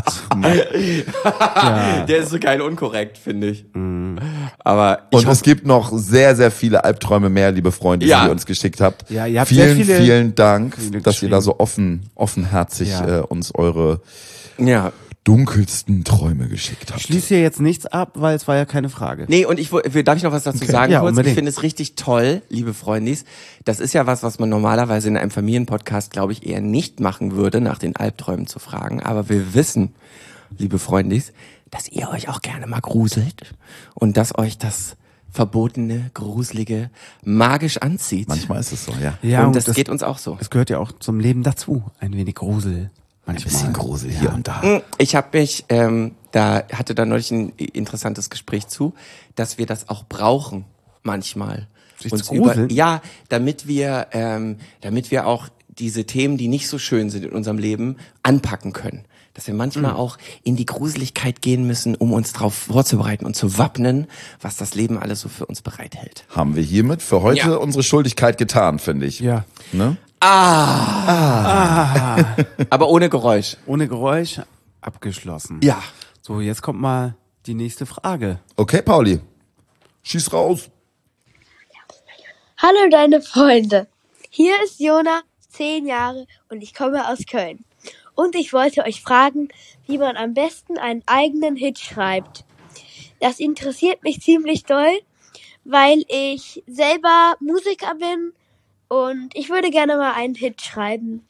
Der ist so geil unkorrekt, finde ich. Aber ich Und es gibt noch sehr, sehr viele Albträume mehr, liebe Freunde, Ja. die ihr uns geschickt habt. Ja, ihr habt vielen, sehr viele- vielen Dank, viele dass ihr da geschrieben. so offen, offenherzig Ja. äh, uns eure ja. dunkelsten Träume geschickt habt. Schließ hier jetzt nichts ab, weil es war ja keine Frage. Nee, und ich wo- darf ich noch was dazu Okay. sagen Ja, kurz? unbedingt. Ich finde es richtig toll, liebe Freundis. Das ist ja was, was man normalerweise in einem Familienpodcast, glaube ich, eher nicht machen würde, nach den Albträumen zu fragen. Aber wir wissen, liebe Freundis, dass ihr euch auch gerne mal gruselt und dass euch das verbotene, gruselige, magisch anzieht. Manchmal ist es so, ja. Ja, und, und das, das- geht uns auch so. Es gehört ja auch zum Leben dazu. Ein wenig Grusel. Ein Manchmal. bisschen Grusel hier und da. Ich habe mich, ähm, da hatte da neulich ein interessantes Gespräch zu, dass wir das auch brauchen manchmal. Sich Uns zu gruseln? ja, damit wir, ähm, damit wir auch diese Themen, die nicht so schön sind in unserem Leben, anpacken können. Dass wir manchmal Mhm. auch in die Gruseligkeit gehen müssen, um uns darauf vorzubereiten und zu wappnen, was das Leben alles so für uns bereithält. Haben wir hiermit für heute Ja. unsere Schuldigkeit getan, finde ich. Ja. Ne? Aber ohne Geräusch. Ohne Geräusch abgeschlossen. Ja. So, jetzt kommt mal die nächste Frage. Okay, Pauli. Schieß raus. Hallo deine Freunde. Hier ist Jona, zehn Jahre und ich komme aus Köln. Und ich wollte euch fragen, wie man am besten einen eigenen Hit schreibt. Das interessiert mich ziemlich doll, weil ich selber Musiker bin und ich würde gerne mal einen Hit schreiben.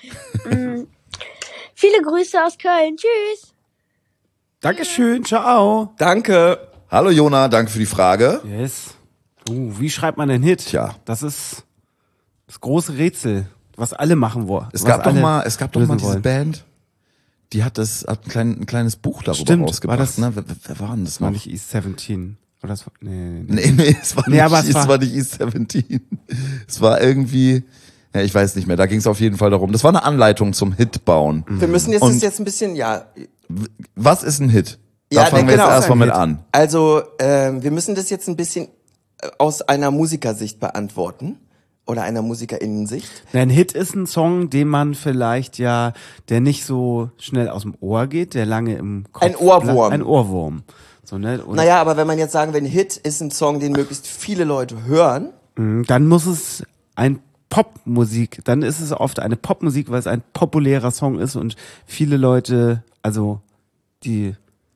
mm. Viele Grüße aus Köln. Tschüss. Dankeschön, ciao. Danke. Hallo Jona, danke für die Frage. Yes. Uh, wie schreibt man einen Hit? Tja. Das ist das große Rätsel, was alle machen wollen. Es was gab doch alle mal, es gab doch mal lösen diese wollen. Band, die hat das, hat ein, klein, ein kleines Buch darüber Stimmt, rausgebracht. war das- ne? Wer, wer war denn das Das war noch? nicht East siebzehn. Oder das war, nee, nee, nee. Nee, nee, es war Nee, nicht, aber es es war- war nicht East siebzehn. Es war irgendwie, ja, ich weiß nicht mehr, da ging es auf jeden Fall darum. Das war eine Anleitung zum Hit bauen. Wir müssen jetzt, Und- das jetzt ein bisschen, ja, Was ist ein Hit? Da Ja, fangen wir genau, jetzt erstmal ein mit Hit. an. also ähm, wir müssen das jetzt ein bisschen äh, aus einer Musikersicht beantworten oder einer Musikerinnensicht. Ein Hit ist ein Song, den man vielleicht ja, der nicht so schnell aus dem Ohr geht, der lange im Kopf Ein Ohrwurm. bleibt. Ein Ohrwurm. So, ne? Oder, Naja, aber wenn man jetzt sagen will, ein Hit ist ein Song, den möglichst viele Leute hören. mh, dann muss es ein Popmusik, dann ist es oft eine Popmusik, weil es ein populärer Song ist und viele Leute, also die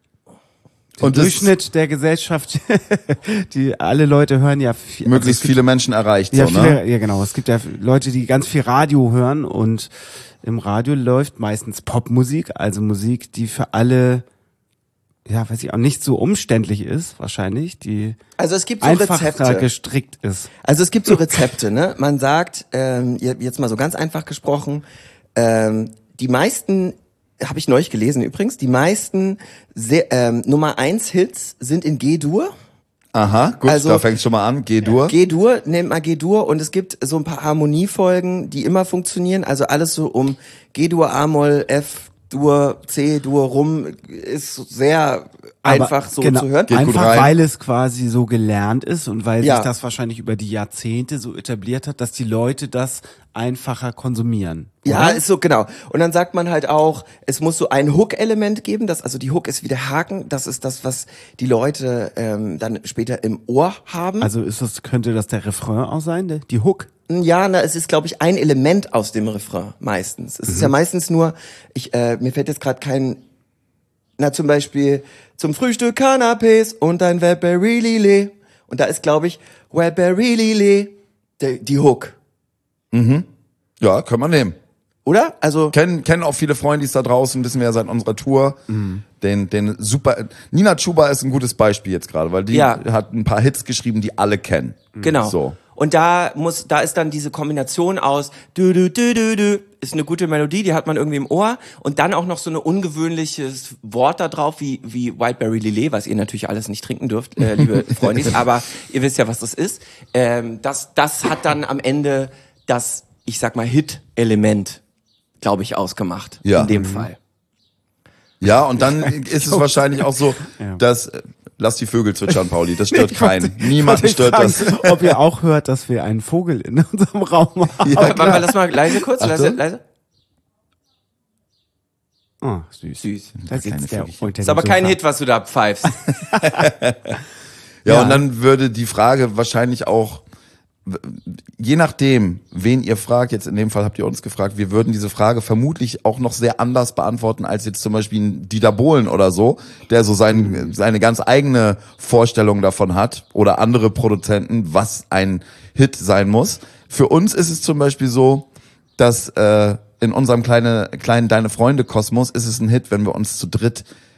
der Und das- Durchschnitt der Gesellschaft, die alle Leute hören ja viel, also Möglichst es gibt- viele Menschen erreicht, ja, so, viele, ne? ja genau. Es gibt ja Leute, die ganz viel Radio hören und im Radio läuft meistens Popmusik, also Musik, die für alle, ja, weiß ich auch nicht so umständlich ist, wahrscheinlich, die Also es gibt so einfacher Rezepte. gestrickt ist. Also es gibt so Rezepte, ne? Man sagt, ähm, jetzt mal so ganz einfach gesprochen, ähm, die meisten, habe ich neulich gelesen übrigens, die meisten sehr, ähm, Nummer eins Hits sind in G-Dur. Aha, gut, Also- da fängt's schon mal an. Geh durch. G-Dur, nehmt mal G-Dur und es gibt so ein paar Harmoniefolgen, die immer funktionieren. Also alles so um G-Dur, A-Moll, F-Dur, C-Dur rum ist sehr einfach so genau, zu hören. Geht gut einfach rein. weil es quasi so gelernt ist und weil Ja. sich das wahrscheinlich über die Jahrzehnte so etabliert hat, dass die Leute das einfacher konsumieren. Ja, oder? ist so, genau. Und dann sagt man halt auch, es muss so ein Hook-Element geben, das, also die Hook ist wie der Haken, das ist das, was die Leute ähm, dann später im Ohr haben. Also ist das, könnte das der Refrain auch sein, der, die Hook? Ja, na, es ist, glaube ich, ein Element aus dem Refrain, meistens. Es ist ja meistens nur, ich, äh, mir fällt jetzt gerade kein, na zum Beispiel, zum Frühstück Canapés und ein Webberry Lillet. Und da ist, glaube ich, Webberry Lillet, die, die Hook. Ja, können wir nehmen. Oder? Also, Kennen, kennen auch viele Freunde, die es da draußen, wissen wir ja seit unserer Tour. Den, den super, Nina Chuba ist ein gutes Beispiel jetzt gerade, weil die Ja. hat ein paar Hits geschrieben, die alle kennen. genau. So. Und da muss, da ist dann diese Kombination aus du du du du du ist eine gute Melodie, die hat man irgendwie im Ohr und dann auch noch so ein ungewöhnliches Wort da drauf wie wie Whiteberry Lillet, was ihr natürlich alles nicht trinken dürft, äh, liebe Freundis, aber ihr wisst ja, was das ist. Ähm, das das hat dann am Ende das, ich sag mal, Hit-Element, glaube ich, ausgemacht Ja. in dem Mhm. Fall. Ja, und dann ist es wahrscheinlich auch so, Ja. dass, äh, lass die Vögel zwitschern, Pauli, das stört keinen. Niemanden Wollte ich stört das. fragen, ob ihr auch hört, dass wir einen Vogel in unserem Raum haben. Ja, Aber, warte mal, klar. lass mal leise kurz, leise, Achtung. leise. Oh, süß. Süß. Da Kleine sitzt der Vögelchen. unter Ist dem aber kein Sofa. Hit, was du da pfeifst. Ja, Ja. und dann würde die Frage wahrscheinlich auch, w- je nachdem, wen ihr fragt, jetzt in dem Fall habt ihr uns gefragt, wir würden diese Frage vermutlich auch noch sehr anders beantworten als jetzt zum Beispiel ein Dieter Bohlen oder so, der so sein, seine ganz eigene Vorstellung davon hat oder andere Produzenten, was ein Hit sein muss. Für uns ist es zum Beispiel so, dass äh, in unserem kleine, kleinen Deine Freunde Kosmos ist es ein Hit, wenn wir uns zu dritt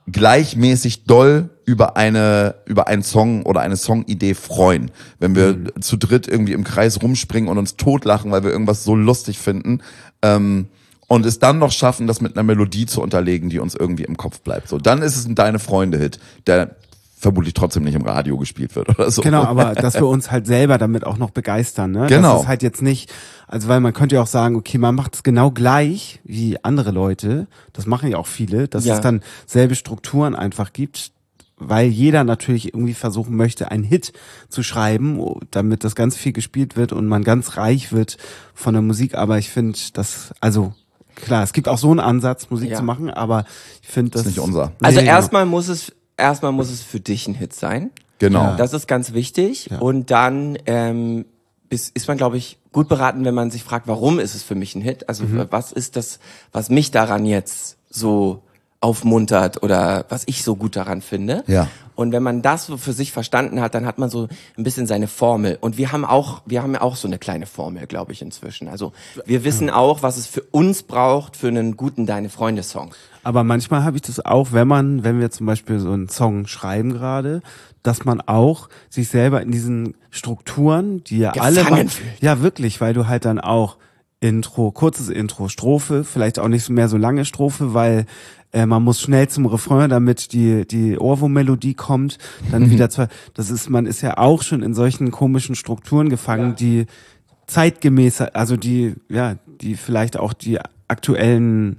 gleichmäßig doll über eine über einen Song oder eine Songidee freuen. Wenn wir mhm. zu dritt irgendwie im Kreis rumspringen und uns totlachen, weil wir irgendwas so lustig finden. Ähm, und es dann noch schaffen, das mit einer Melodie zu unterlegen, die uns irgendwie im Kopf bleibt. So, dann ist es ein Deine Freunde-Hit, der vermutlich trotzdem nicht im Radio gespielt wird oder so. Genau, aber dass wir uns halt selber damit auch noch begeistern, ne? Genau. Das ist halt jetzt nicht, also weil man könnte ja auch sagen, okay, man macht es genau gleich wie andere Leute, das machen ja auch viele, dass Ja. es dann selbe Strukturen einfach gibt, weil jeder natürlich irgendwie versuchen möchte, einen Hit zu schreiben, damit das ganz viel gespielt wird und man ganz reich wird von der Musik, aber ich finde, das, also klar, es gibt auch so einen Ansatz, Musik Ja. zu machen, aber ich finde das... Das ist nicht unser. Also Nee, erstmal muss es erstmal muss es für dich ein Hit sein. Genau. Ja. Das ist ganz wichtig. Ja. Und dann ähm, ist, ist man, glaube ich, gut beraten, wenn man sich fragt, warum ist es für mich ein Hit? Also Mhm. was ist das, was mich daran jetzt so aufmuntert oder was ich so gut daran finde. Ja. Und wenn man das so für sich verstanden hat, dann hat man so ein bisschen seine Formel. Und wir haben auch, wir haben ja auch so eine kleine Formel, glaube ich, inzwischen. Also wir wissen auch, was es für uns braucht für einen guten Deine Freunde-Song. Aber manchmal habe ich das auch, wenn man, wenn wir zum Beispiel so einen Song schreiben gerade, dass man auch sich selber in diesen Strukturen, die ja alle, Gefangen fühlt. ja wirklich, weil du halt dann auch Intro, kurzes Intro, Strophe, vielleicht auch nicht mehr so lange Strophe, weil äh, man muss schnell zum Refrain, damit die die Ohrwurm-Melodie kommt, dann wieder zwei. Das ist, man ist ja auch schon in solchen komischen Strukturen gefangen, ja. die zeitgemäßer, also die, ja, die vielleicht auch die aktuellen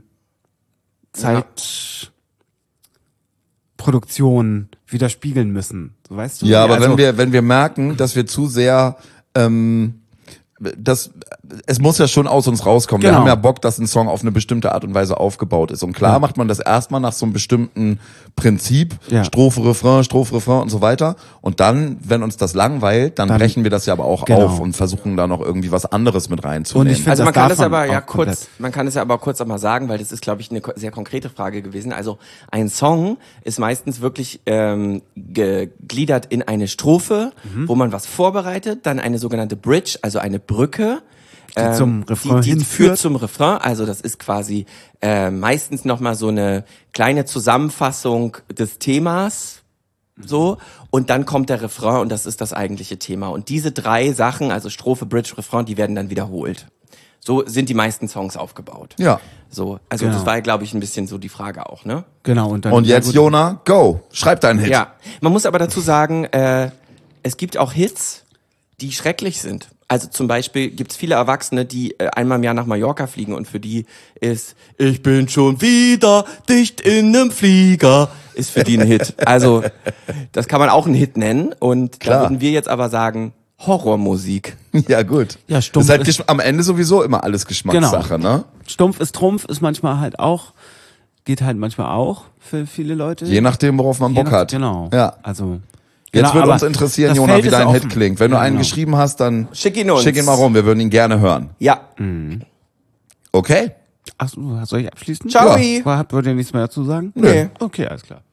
Zeitproduktionen widerspiegeln müssen. So, weißt du? Ja, aber also, wenn wir wenn wir merken, dass wir zu sehr ähm, das, es muss ja schon aus uns rauskommen. Genau. Wir haben ja Bock, dass ein Song auf eine bestimmte Art und Weise aufgebaut ist. Und klar Ja. macht man das erstmal nach so einem bestimmten Prinzip. Ja. Strophe, Refrain, Strophe, Refrain und so weiter. Und dann, wenn uns das langweilt, dann, Dann- brechen wir das ja aber auch genau. auf und versuchen da noch irgendwie was anderes mit reinzunehmen. Und ich find- Also man das kann darf das aber man ja auch komplett. kurz, man kann es ja aber kurz auch mal sagen, weil das ist, glaube ich, eine ko- sehr konkrete Frage gewesen. Also ein Song ist meistens wirklich ähm, gegliedert in eine Strophe, Mhm. wo man was vorbereitet, dann eine sogenannte Bridge, also eine Brücke, ähm, zum Refrain die, die hinführt. führt zum Refrain. Also das ist quasi äh, meistens noch mal so eine kleine Zusammenfassung des Themas. So, und dann kommt der Refrain und das ist das eigentliche Thema. Und diese drei Sachen, also Strophe, Bridge, Refrain, die werden dann wiederholt. So sind die meisten Songs aufgebaut. Ja. So, also Genau. das war, glaube ich, ein bisschen so die Frage auch, ne? Genau, und dann Und ja, jetzt, gut. Jona, go. Schreib deinen Hit. Ja, man muss aber dazu sagen, äh, es gibt auch Hits, die schrecklich sind. Also zum Beispiel gibt's viele Erwachsene, die äh, einmal im Jahr nach Mallorca fliegen und für die ist "Ich bin schon wieder dicht in nem Flieger" ist für die ein Hit. Also das kann man auch einen Hit nennen und Klar. da würden wir jetzt aber sagen Horrormusik. Ja, gut. Ja, stumpf ist halt ist- Geschm- am Ende sowieso immer alles Geschmackssache, ne? Stumpf ist Trumpf ist manchmal halt auch, geht halt manchmal auch für viele Leute. Je nachdem, worauf man Je Bock nach- hat. Genau. Ja. Also Jetzt genau, würde aber uns interessieren, das Jona, Feld wie ist dein offen. Hit klingt. Wenn du Ja, einen genau. geschrieben hast, dann Schick ihn uns. schick ihn mal rum. Wir würden ihn gerne hören. Ja. Okay? Ach so, soll ich abschließen? Ciao. Ja. Habt ihr nichts mehr dazu sagen? Nee. Okay, alles klar.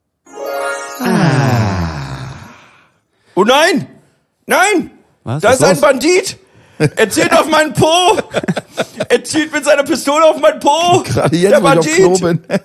Oh nein! Nein! Was? Da Was ist ein los? Bandit! Er zielt auf meinen Po! Er zielt mit seiner Pistole auf meinen Po! Gerade jetzt, Der wo ich auf Klo Bandit! bin.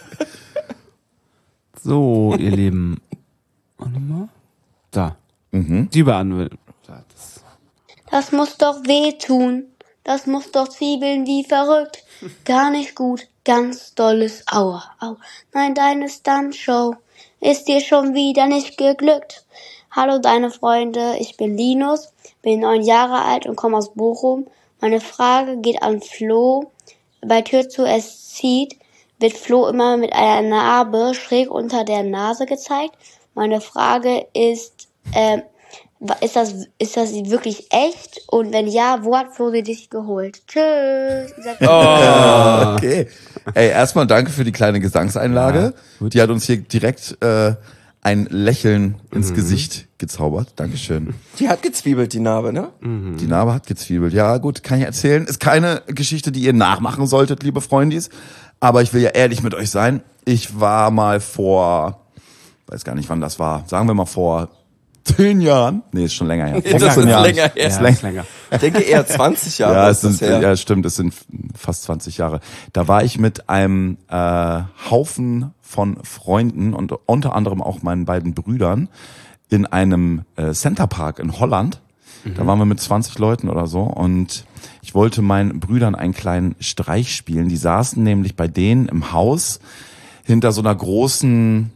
So, ihr Lieben. Warte mal. Da. Mhm. Die beantworten. Das muss doch wehtun. Das muss doch zwiebeln wie verrückt. Gar nicht gut. Ganz dolles Aua. Au. Nein, deine Stuntshow ist dir schon wieder nicht geglückt. Hallo deine Freunde, ich bin Linus, bin neun Jahre alt und komme aus Bochum. Meine Frage geht an Flo. Bei Tür zu es zieht, wird Flo immer mit einer Narbe schräg unter der Nase gezeigt. Meine Frage ist, ähm, ist das, ist das wirklich echt? Und wenn ja, wo hat Flo sie dich geholt? Tschüss. Ihr seid- Ah, okay. Ey, erstmal danke für die kleine Gesangseinlage. Die hat uns hier direkt äh, ein Lächeln ins Gesicht gezaubert. Dankeschön. Die hat gezwiebelt, die Narbe, ne? Die Narbe hat gezwiebelt. Ja, gut, kann ich erzählen. Ist keine Geschichte, die ihr nachmachen solltet, liebe Freundis. Aber ich will ja ehrlich mit euch sein. Ich war mal vor, weiß gar nicht, wann das war. Sagen wir mal vor zehn Jahren. Nee, ist schon länger her. Das fünfzehn ist Jahren. länger her. Ja, Ist ist länger. länger. Ich denke eher zwanzig Jahre Ja, es ist das sind, her. ja, stimmt, es sind fast zwanzig Jahre. Da war ich mit einem äh, Haufen von Freunden und unter anderem auch meinen beiden Brüdern in einem äh, Centerpark in Holland. Mhm. Da waren wir mit zwanzig Leuten oder so und ich wollte meinen Brüdern einen kleinen Streich spielen. Die saßen nämlich bei denen im Haus hinter so einer großen,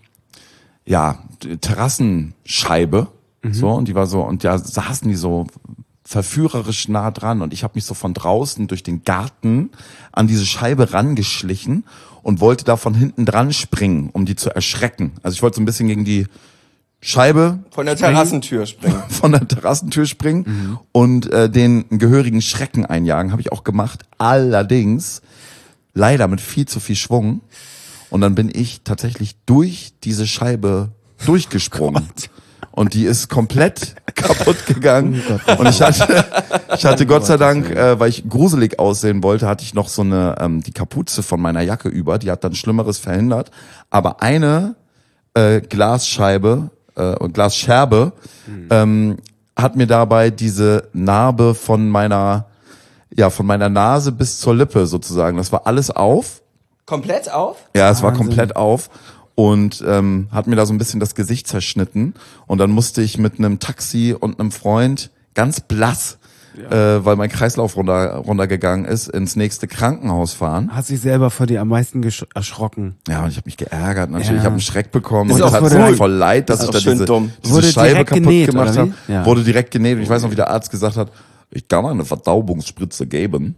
ja, Terrassenscheibe. Mhm. So, und die war so, und da saßen die so verführerisch nah dran und ich habe mich so von draußen durch den Garten an diese Scheibe rangeschlichen und wollte da von hinten dran springen, um die zu erschrecken. Also ich wollte so ein bisschen gegen die Scheibe von der springen, Terrassentür springen. Von der Terrassentür springen mhm. und äh, den gehörigen Schrecken einjagen, habe ich auch gemacht. Allerdings leider mit viel zu viel Schwung und dann bin ich tatsächlich durch diese Scheibe durchgesprungen. Oh und die ist komplett kaputt gegangen. Oh und ich hatte, ich hatte Gott sei Dank, äh, weil ich gruselig aussehen wollte, hatte ich noch so eine, ähm, die Kapuze von meiner Jacke über. Die hat dann Schlimmeres verhindert. Aber eine äh, Glasscheibe, äh, Glasscherbe, mhm. ähm, hat mir dabei diese Narbe von meiner, ja, von meiner Nase bis zur Lippe sozusagen. Das war alles auf. Komplett auf? Ja, es war komplett auf. Und ähm, hat mir da so ein bisschen das Gesicht zerschnitten. Und dann musste ich mit einem Taxi und einem Freund ganz blass, ja. äh, weil mein Kreislauf runter runtergegangen ist, ins nächste Krankenhaus fahren. Hat sich selber vor dir am meisten erschrocken. Ja, und ich habe mich geärgert natürlich. Ja. Ich habe einen Schreck bekommen. Ist und es hat mir voll leid, dass ich da diese, diese wurde Scheibe kaputt genäht, gemacht habe. Ja. Wurde direkt genäht. Und ich weiß noch, wie der Arzt gesagt hat, ich kann eine Verdaubungsspritze geben,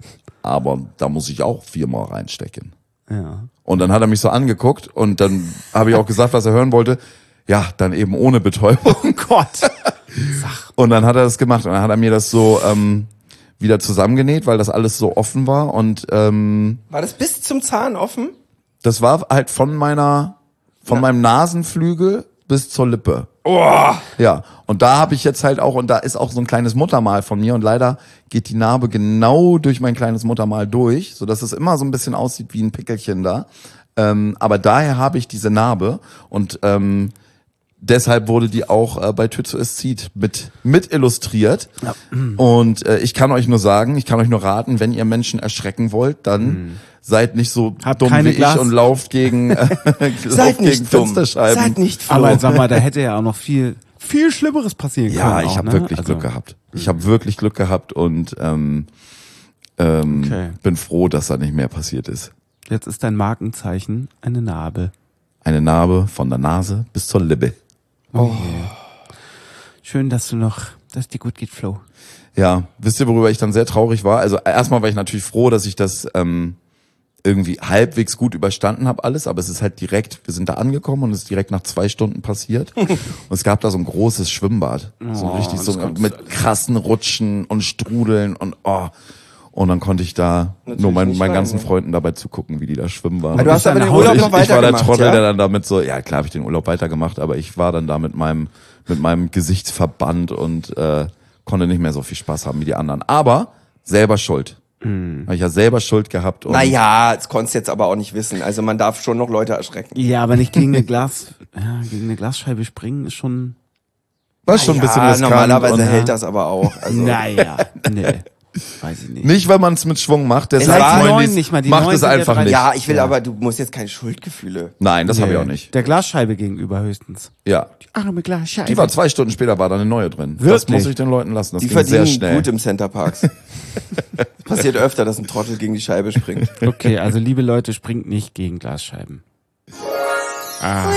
aber da muss ich auch viermal reinstecken. Ja. Und dann hat er mich so angeguckt und dann habe ich auch gesagt, was er hören wollte. Ja, dann eben ohne Betäubung. Oh Gott. Und dann hat er das gemacht und dann hat er mir das so ähm, wieder zusammengenäht, weil das alles so offen war. Und ähm, war das bis zum Zahn offen? Das war halt von meiner, von ja. meinem Nasenflügel bis zur Lippe. Oh. Ja, und da habe ich jetzt halt auch, und da ist auch so ein kleines Muttermal von mir und leider geht die Narbe genau durch mein kleines Muttermal durch, sodass es immer so ein bisschen aussieht wie ein Pickelchen da. Ähm, aber daher habe ich diese Narbe und ähm, deshalb wurde die auch äh, bei Tür zu Es zieht mit, mit illustriert. Ja. Und äh, ich kann euch nur sagen, ich kann euch nur raten, wenn ihr Menschen erschrecken wollt, dann mhm. seid nicht so Habt dumm wie Glas. ich und lauft gegen, äh, seid lauft nicht gegen dumm. Fensterscheiben. Seid nicht Flo. Aber sag mal, da hätte ja auch noch viel, viel Schlimmeres passieren können. Ja, ich auch, habe ne? wirklich also. Glück gehabt. Ich habe wirklich Glück gehabt und ähm, ähm, okay. bin froh, dass da nicht mehr passiert ist. Jetzt ist dein Markenzeichen eine Narbe. Eine Narbe von der Nase bis zur Lippe. Oh. Schön, dass du noch, dass dir gut geht, Flo. Ja, wisst ihr, worüber ich dann sehr traurig war? Also erstmal war ich natürlich froh, dass ich das ähm, irgendwie halbwegs gut überstanden habe alles, aber es ist halt direkt, wir sind da angekommen und es ist direkt nach zwei Stunden passiert. Und es gab da so ein großes Schwimmbad. So oh, richtig so mit krassen Rutschen und Strudeln und oh. Und dann konnte ich da natürlich nur mein, meinen ganzen Freunden dabei zugucken, wie die da schwimmen waren. Aber du hast aber den Urlaub noch ich, ich war der weitergemacht, Trottel, ja? der dann damit so, ja klar habe ich den Urlaub weitergemacht, aber ich war dann da mit meinem mit meinem Gesichtsverband und äh, konnte nicht mehr so viel Spaß haben wie die anderen. Aber selber schuld. Mhm. Habe ich ja selber Schuld gehabt. Und naja, das konntest du jetzt aber auch nicht wissen. Also man darf schon noch Leute erschrecken. Ja, aber nicht gegen eine Glas, ja, gegen eine Glasscheibe springen ist schon. War schon ein bisschen ja, riskant. Normalerweise und, hält das aber auch. Also. Naja, nee. Weiß ich nicht. Nicht, wenn man es mit Schwung macht. Deshalb war Freundis, neun nicht mal, die macht neun es sind ja einfach drei- nicht. Ja, ich will Ja. aber, du musst jetzt keine Schuldgefühle. Nein, das Nee. habe ich auch nicht. Der Glasscheibe gegenüber höchstens. Ja. Arme Glasscheibe. Die war zwei Stunden später, war da eine neue drin. Das Wirklich? muss ich den Leuten lassen. Das Die ging sehr verdienen schnell. gut im Centerparks. Passiert öfter, dass ein Trottel gegen die Scheibe springt. Okay, also liebe Leute, springt nicht gegen Glasscheiben. Ah.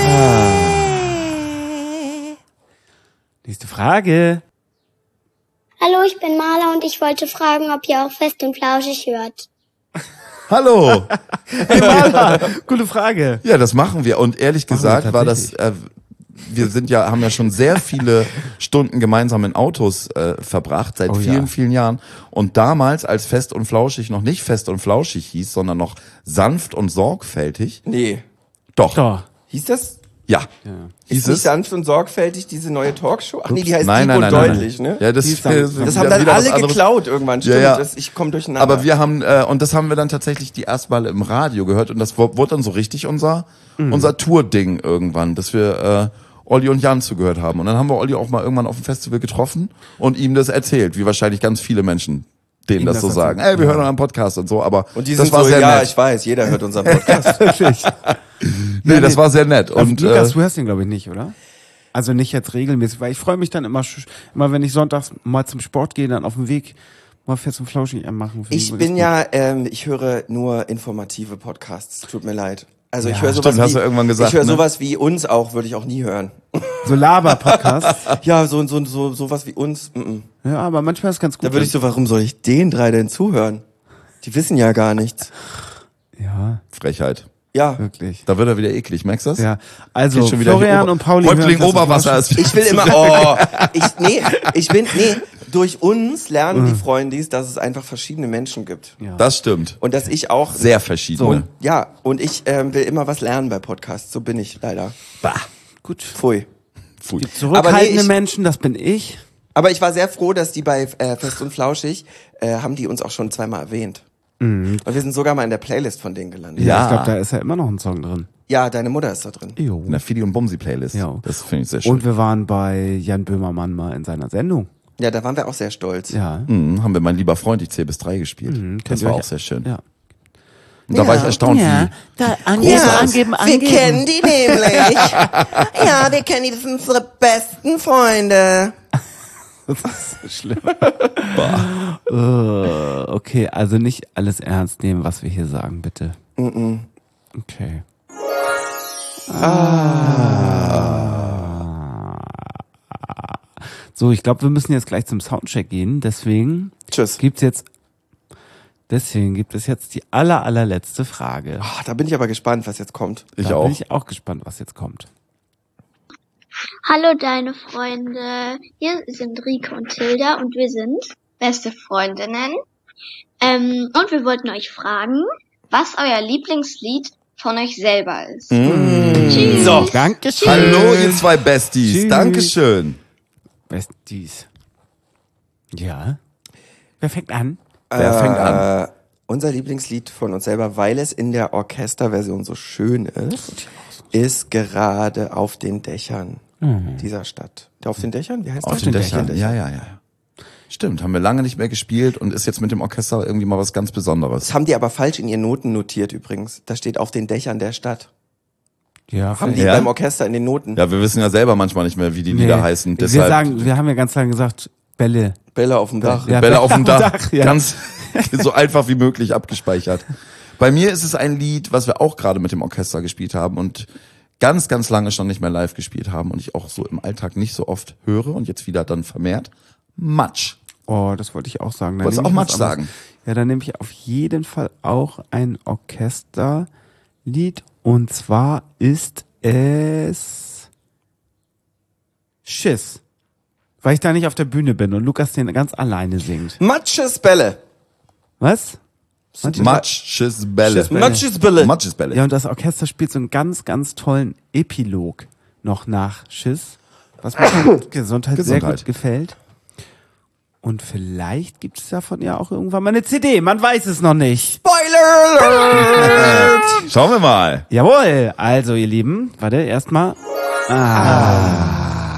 Nächste Frage. Hallo, ich bin Marla und ich wollte fragen, ob ihr auch Fest und Flauschig hört. Hallo. Hey Marla, gute Frage. Ja, das machen wir. Und ehrlich Machen wir gesagt war das, äh, wir sind ja, haben ja schon sehr viele Stunden gemeinsam in Autos äh, verbracht, seit Oh, vielen, ja. vielen Jahren. Und damals, als Fest und Flauschig noch nicht Fest und Flauschig hieß, sondern noch sanft und sorgfältig. Nee. Doch. Doch. Hieß das? Ja. Ja. Hieß Ist nicht es? sanft und sorgfältig diese neue Talkshow? Ach nee, die heißt Nein, Dieb nein, und nein, nein, deutlich, nein. ne? Ja, das, Die ist sanft. das, Das haben dann wieder was alle anderes. geklaut irgendwann, stimmt. Ja, ja. Das, ich komme durcheinander. Aber wir haben, äh, und das haben wir dann tatsächlich die erste Mal im Radio gehört und das wu- wurde dann so richtig unser, Mhm. unser Tour-Ding irgendwann, dass wir äh, Olli und Jan zugehört haben. Und dann haben wir Olli auch mal irgendwann auf dem Festival getroffen und ihm das erzählt, wie wahrscheinlich ganz viele Menschen denen Ihm das das so erzählt. sagen. Ey, wir hören euren Podcast und so, aber und die das sind war so, sehr ja, nett. ich weiß, jeder hört unseren Podcast. Wirklich. nee, das war sehr nett. Und Und Lukas, äh, du hörst ihn, glaube ich, nicht, oder? Also nicht jetzt regelmäßig, weil ich freue mich dann immer, immer wenn ich sonntags mal zum Sport gehe, dann auf dem Weg mal fest und flauschig machen. Ich bin ja, ähm, ich höre nur informative Podcasts, tut mir leid. Also Ja, ich höre sowas stimmt, hast wie, du irgendwann gesagt, ich höre ne? sowas wie uns auch, würde ich auch nie hören. so Laber-Podcasts. Ja, so so so sowas wie uns. Mm -mm. Ja, aber manchmal ist es ganz gut. Da würde ich so, warum soll ich den drei denn zuhören? Die wissen ja gar nichts. Ja, Frechheit. Ja. wirklich. Da wird er wieder eklig, merkst du das? Ja, also Geht schon wieder Florian hier und Pauli Häuptling hören Oberwasser ist Ich will immer, oh, ich, nee, ich bin, nee, durch uns lernen die Freundis, dass es einfach verschiedene Menschen gibt. Ja. Das stimmt. Und dass ich auch, Sehr verschiedene. ja, und ich ähm, will immer was lernen bei Podcasts, so bin ich leider. Bah. Gut. Pfui. Pfui. Zurückhaltende Aber nee, ich- Menschen, das bin ich. Aber ich war sehr froh, dass die bei äh, Fest und Flauschig, äh, haben die uns auch schon zweimal erwähnt. Und wir sind sogar mal in der Playlist von denen gelandet. Ja. Ich glaube, da ist ja immer noch ein Song drin. Ja, deine Mutter ist da drin. Jo. In der Fidi und Bumsi Playlist. Ja. Das finde ich sehr schön. Und wir waren bei Jan Böhmermann mal in seiner Sendung. Ja, da waren wir auch sehr stolz. Ja. Mhm, haben wir Mein lieber Freund, ich zähle bis drei gespielt. Mhm, das könnt ihr war euch- auch sehr schön. Ja. Und da war ich erstaunt, wie da angeben, Ja, angeben, wir angeben. kennen die nämlich. Ja, wir kennen die, das sind unsere besten Freunde. Das ist so schlimm. uh, okay, also nicht alles ernst nehmen, was wir hier sagen, bitte. Mm-mm. Okay. Ah. So, ich glaube, wir müssen jetzt gleich zum Soundcheck gehen. Deswegen Tschüss. gibt's jetzt, deswegen gibt es jetzt die aller, allerletzte Frage. Ah, da bin ich aber gespannt, was jetzt kommt. ich da auch. bin ich auch gespannt, was jetzt kommt. Hallo deine Freunde, hier sind Rike und Tilda und wir sind beste Freundinnen. Ähm, und wir wollten euch fragen, was euer Lieblingslied von euch selber ist. Tschüss. So. Dankeschön. Hallo, ihr zwei Besties. Tschüss. Dankeschön. Besties. Ja. Wer fängt an? Wer fängt an? Äh, unser Lieblingslied von uns selber, weil es in der Orchesterversion so schön ist, ist gerade Auf den Dächern dieser Stadt. Auf den Dächern? Wie heißt Auf das? den Dächern. Ja, ja, ja. Stimmt, haben wir lange nicht mehr gespielt und ist jetzt mit dem Orchester irgendwie mal was ganz Besonderes. Das haben die aber falsch in ihren Noten notiert übrigens. Da steht Auf den Dächern der Stadt. Ja, Haben die Ja? beim Orchester in den Noten. Ja, wir wissen ja selber manchmal nicht mehr, wie die Lieder heißen. Wir Deshalb sagen, wir haben ja ganz lange gesagt, Bälle. Bälle auf dem Dach. Ja, Bälle auf dem Dach. Dach, ja. Ganz so einfach wie möglich abgespeichert. Bei mir ist es ein Lied, was wir auch gerade mit dem Orchester gespielt haben und ganz, ganz lange schon nicht mehr live gespielt haben und ich auch so im Alltag nicht so oft höre und jetzt wieder dann vermehrt. Matsch. Oh, das wollte ich auch sagen. Dann Wolltest du nehme auch ich was Matsch anderes. sagen? Ja, dann nehme ich auf jeden Fall auch ein Orchesterlied und zwar ist es Schiss. Weil ich da nicht auf der Bühne bin und Lukas den ganz alleine singt. Matsches Bälle. Was? Matsches Bälle. Matsches Bälle. Matsches Bälle. Ja, und das Orchester spielt so einen ganz, ganz tollen Epilog noch nach Schiss, was mir von Gesundheit, sehr Gesundheit. gut gefällt. Und vielleicht gibt es davon ja auch irgendwann mal eine C D, man weiß es noch nicht. Spoiler Alert! Schauen wir mal. Jawohl, also ihr Lieben, warte, erstmal. Ah.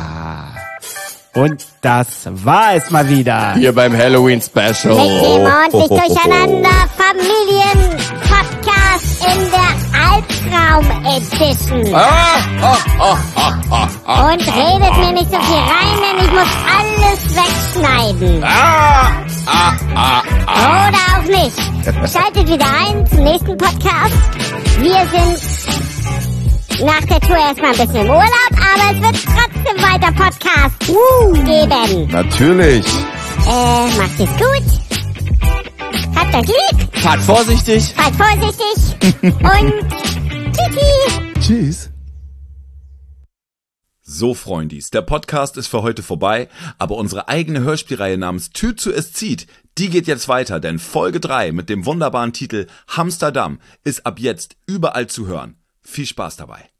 Und das war es mal wieder. Hier beim Halloween Special. Mit dem ordentlich durcheinander Familien-Podcast in der Albtraum-Edition. Und redet mir nicht so viel rein, denn ich muss alles wegschneiden. Oder auch nicht. Schaltet wieder ein zum nächsten Podcast. Wir sind nach der Tour erstmal ein bisschen im Urlaub, aber es wird trotzdem weiter Podcasts geben. Natürlich. Äh, macht es gut. Habt euch lieb. Fahrt vorsichtig. Seid vorsichtig. Und tschüssi. Tschüss. So, Freundis, der Podcast ist für heute vorbei, aber unsere eigene Hörspielreihe namens Tür zu es zieht, die geht jetzt weiter, denn Folge drei mit dem wunderbaren Titel Hamsterdam ist ab jetzt überall zu hören. Viel Spaß dabei.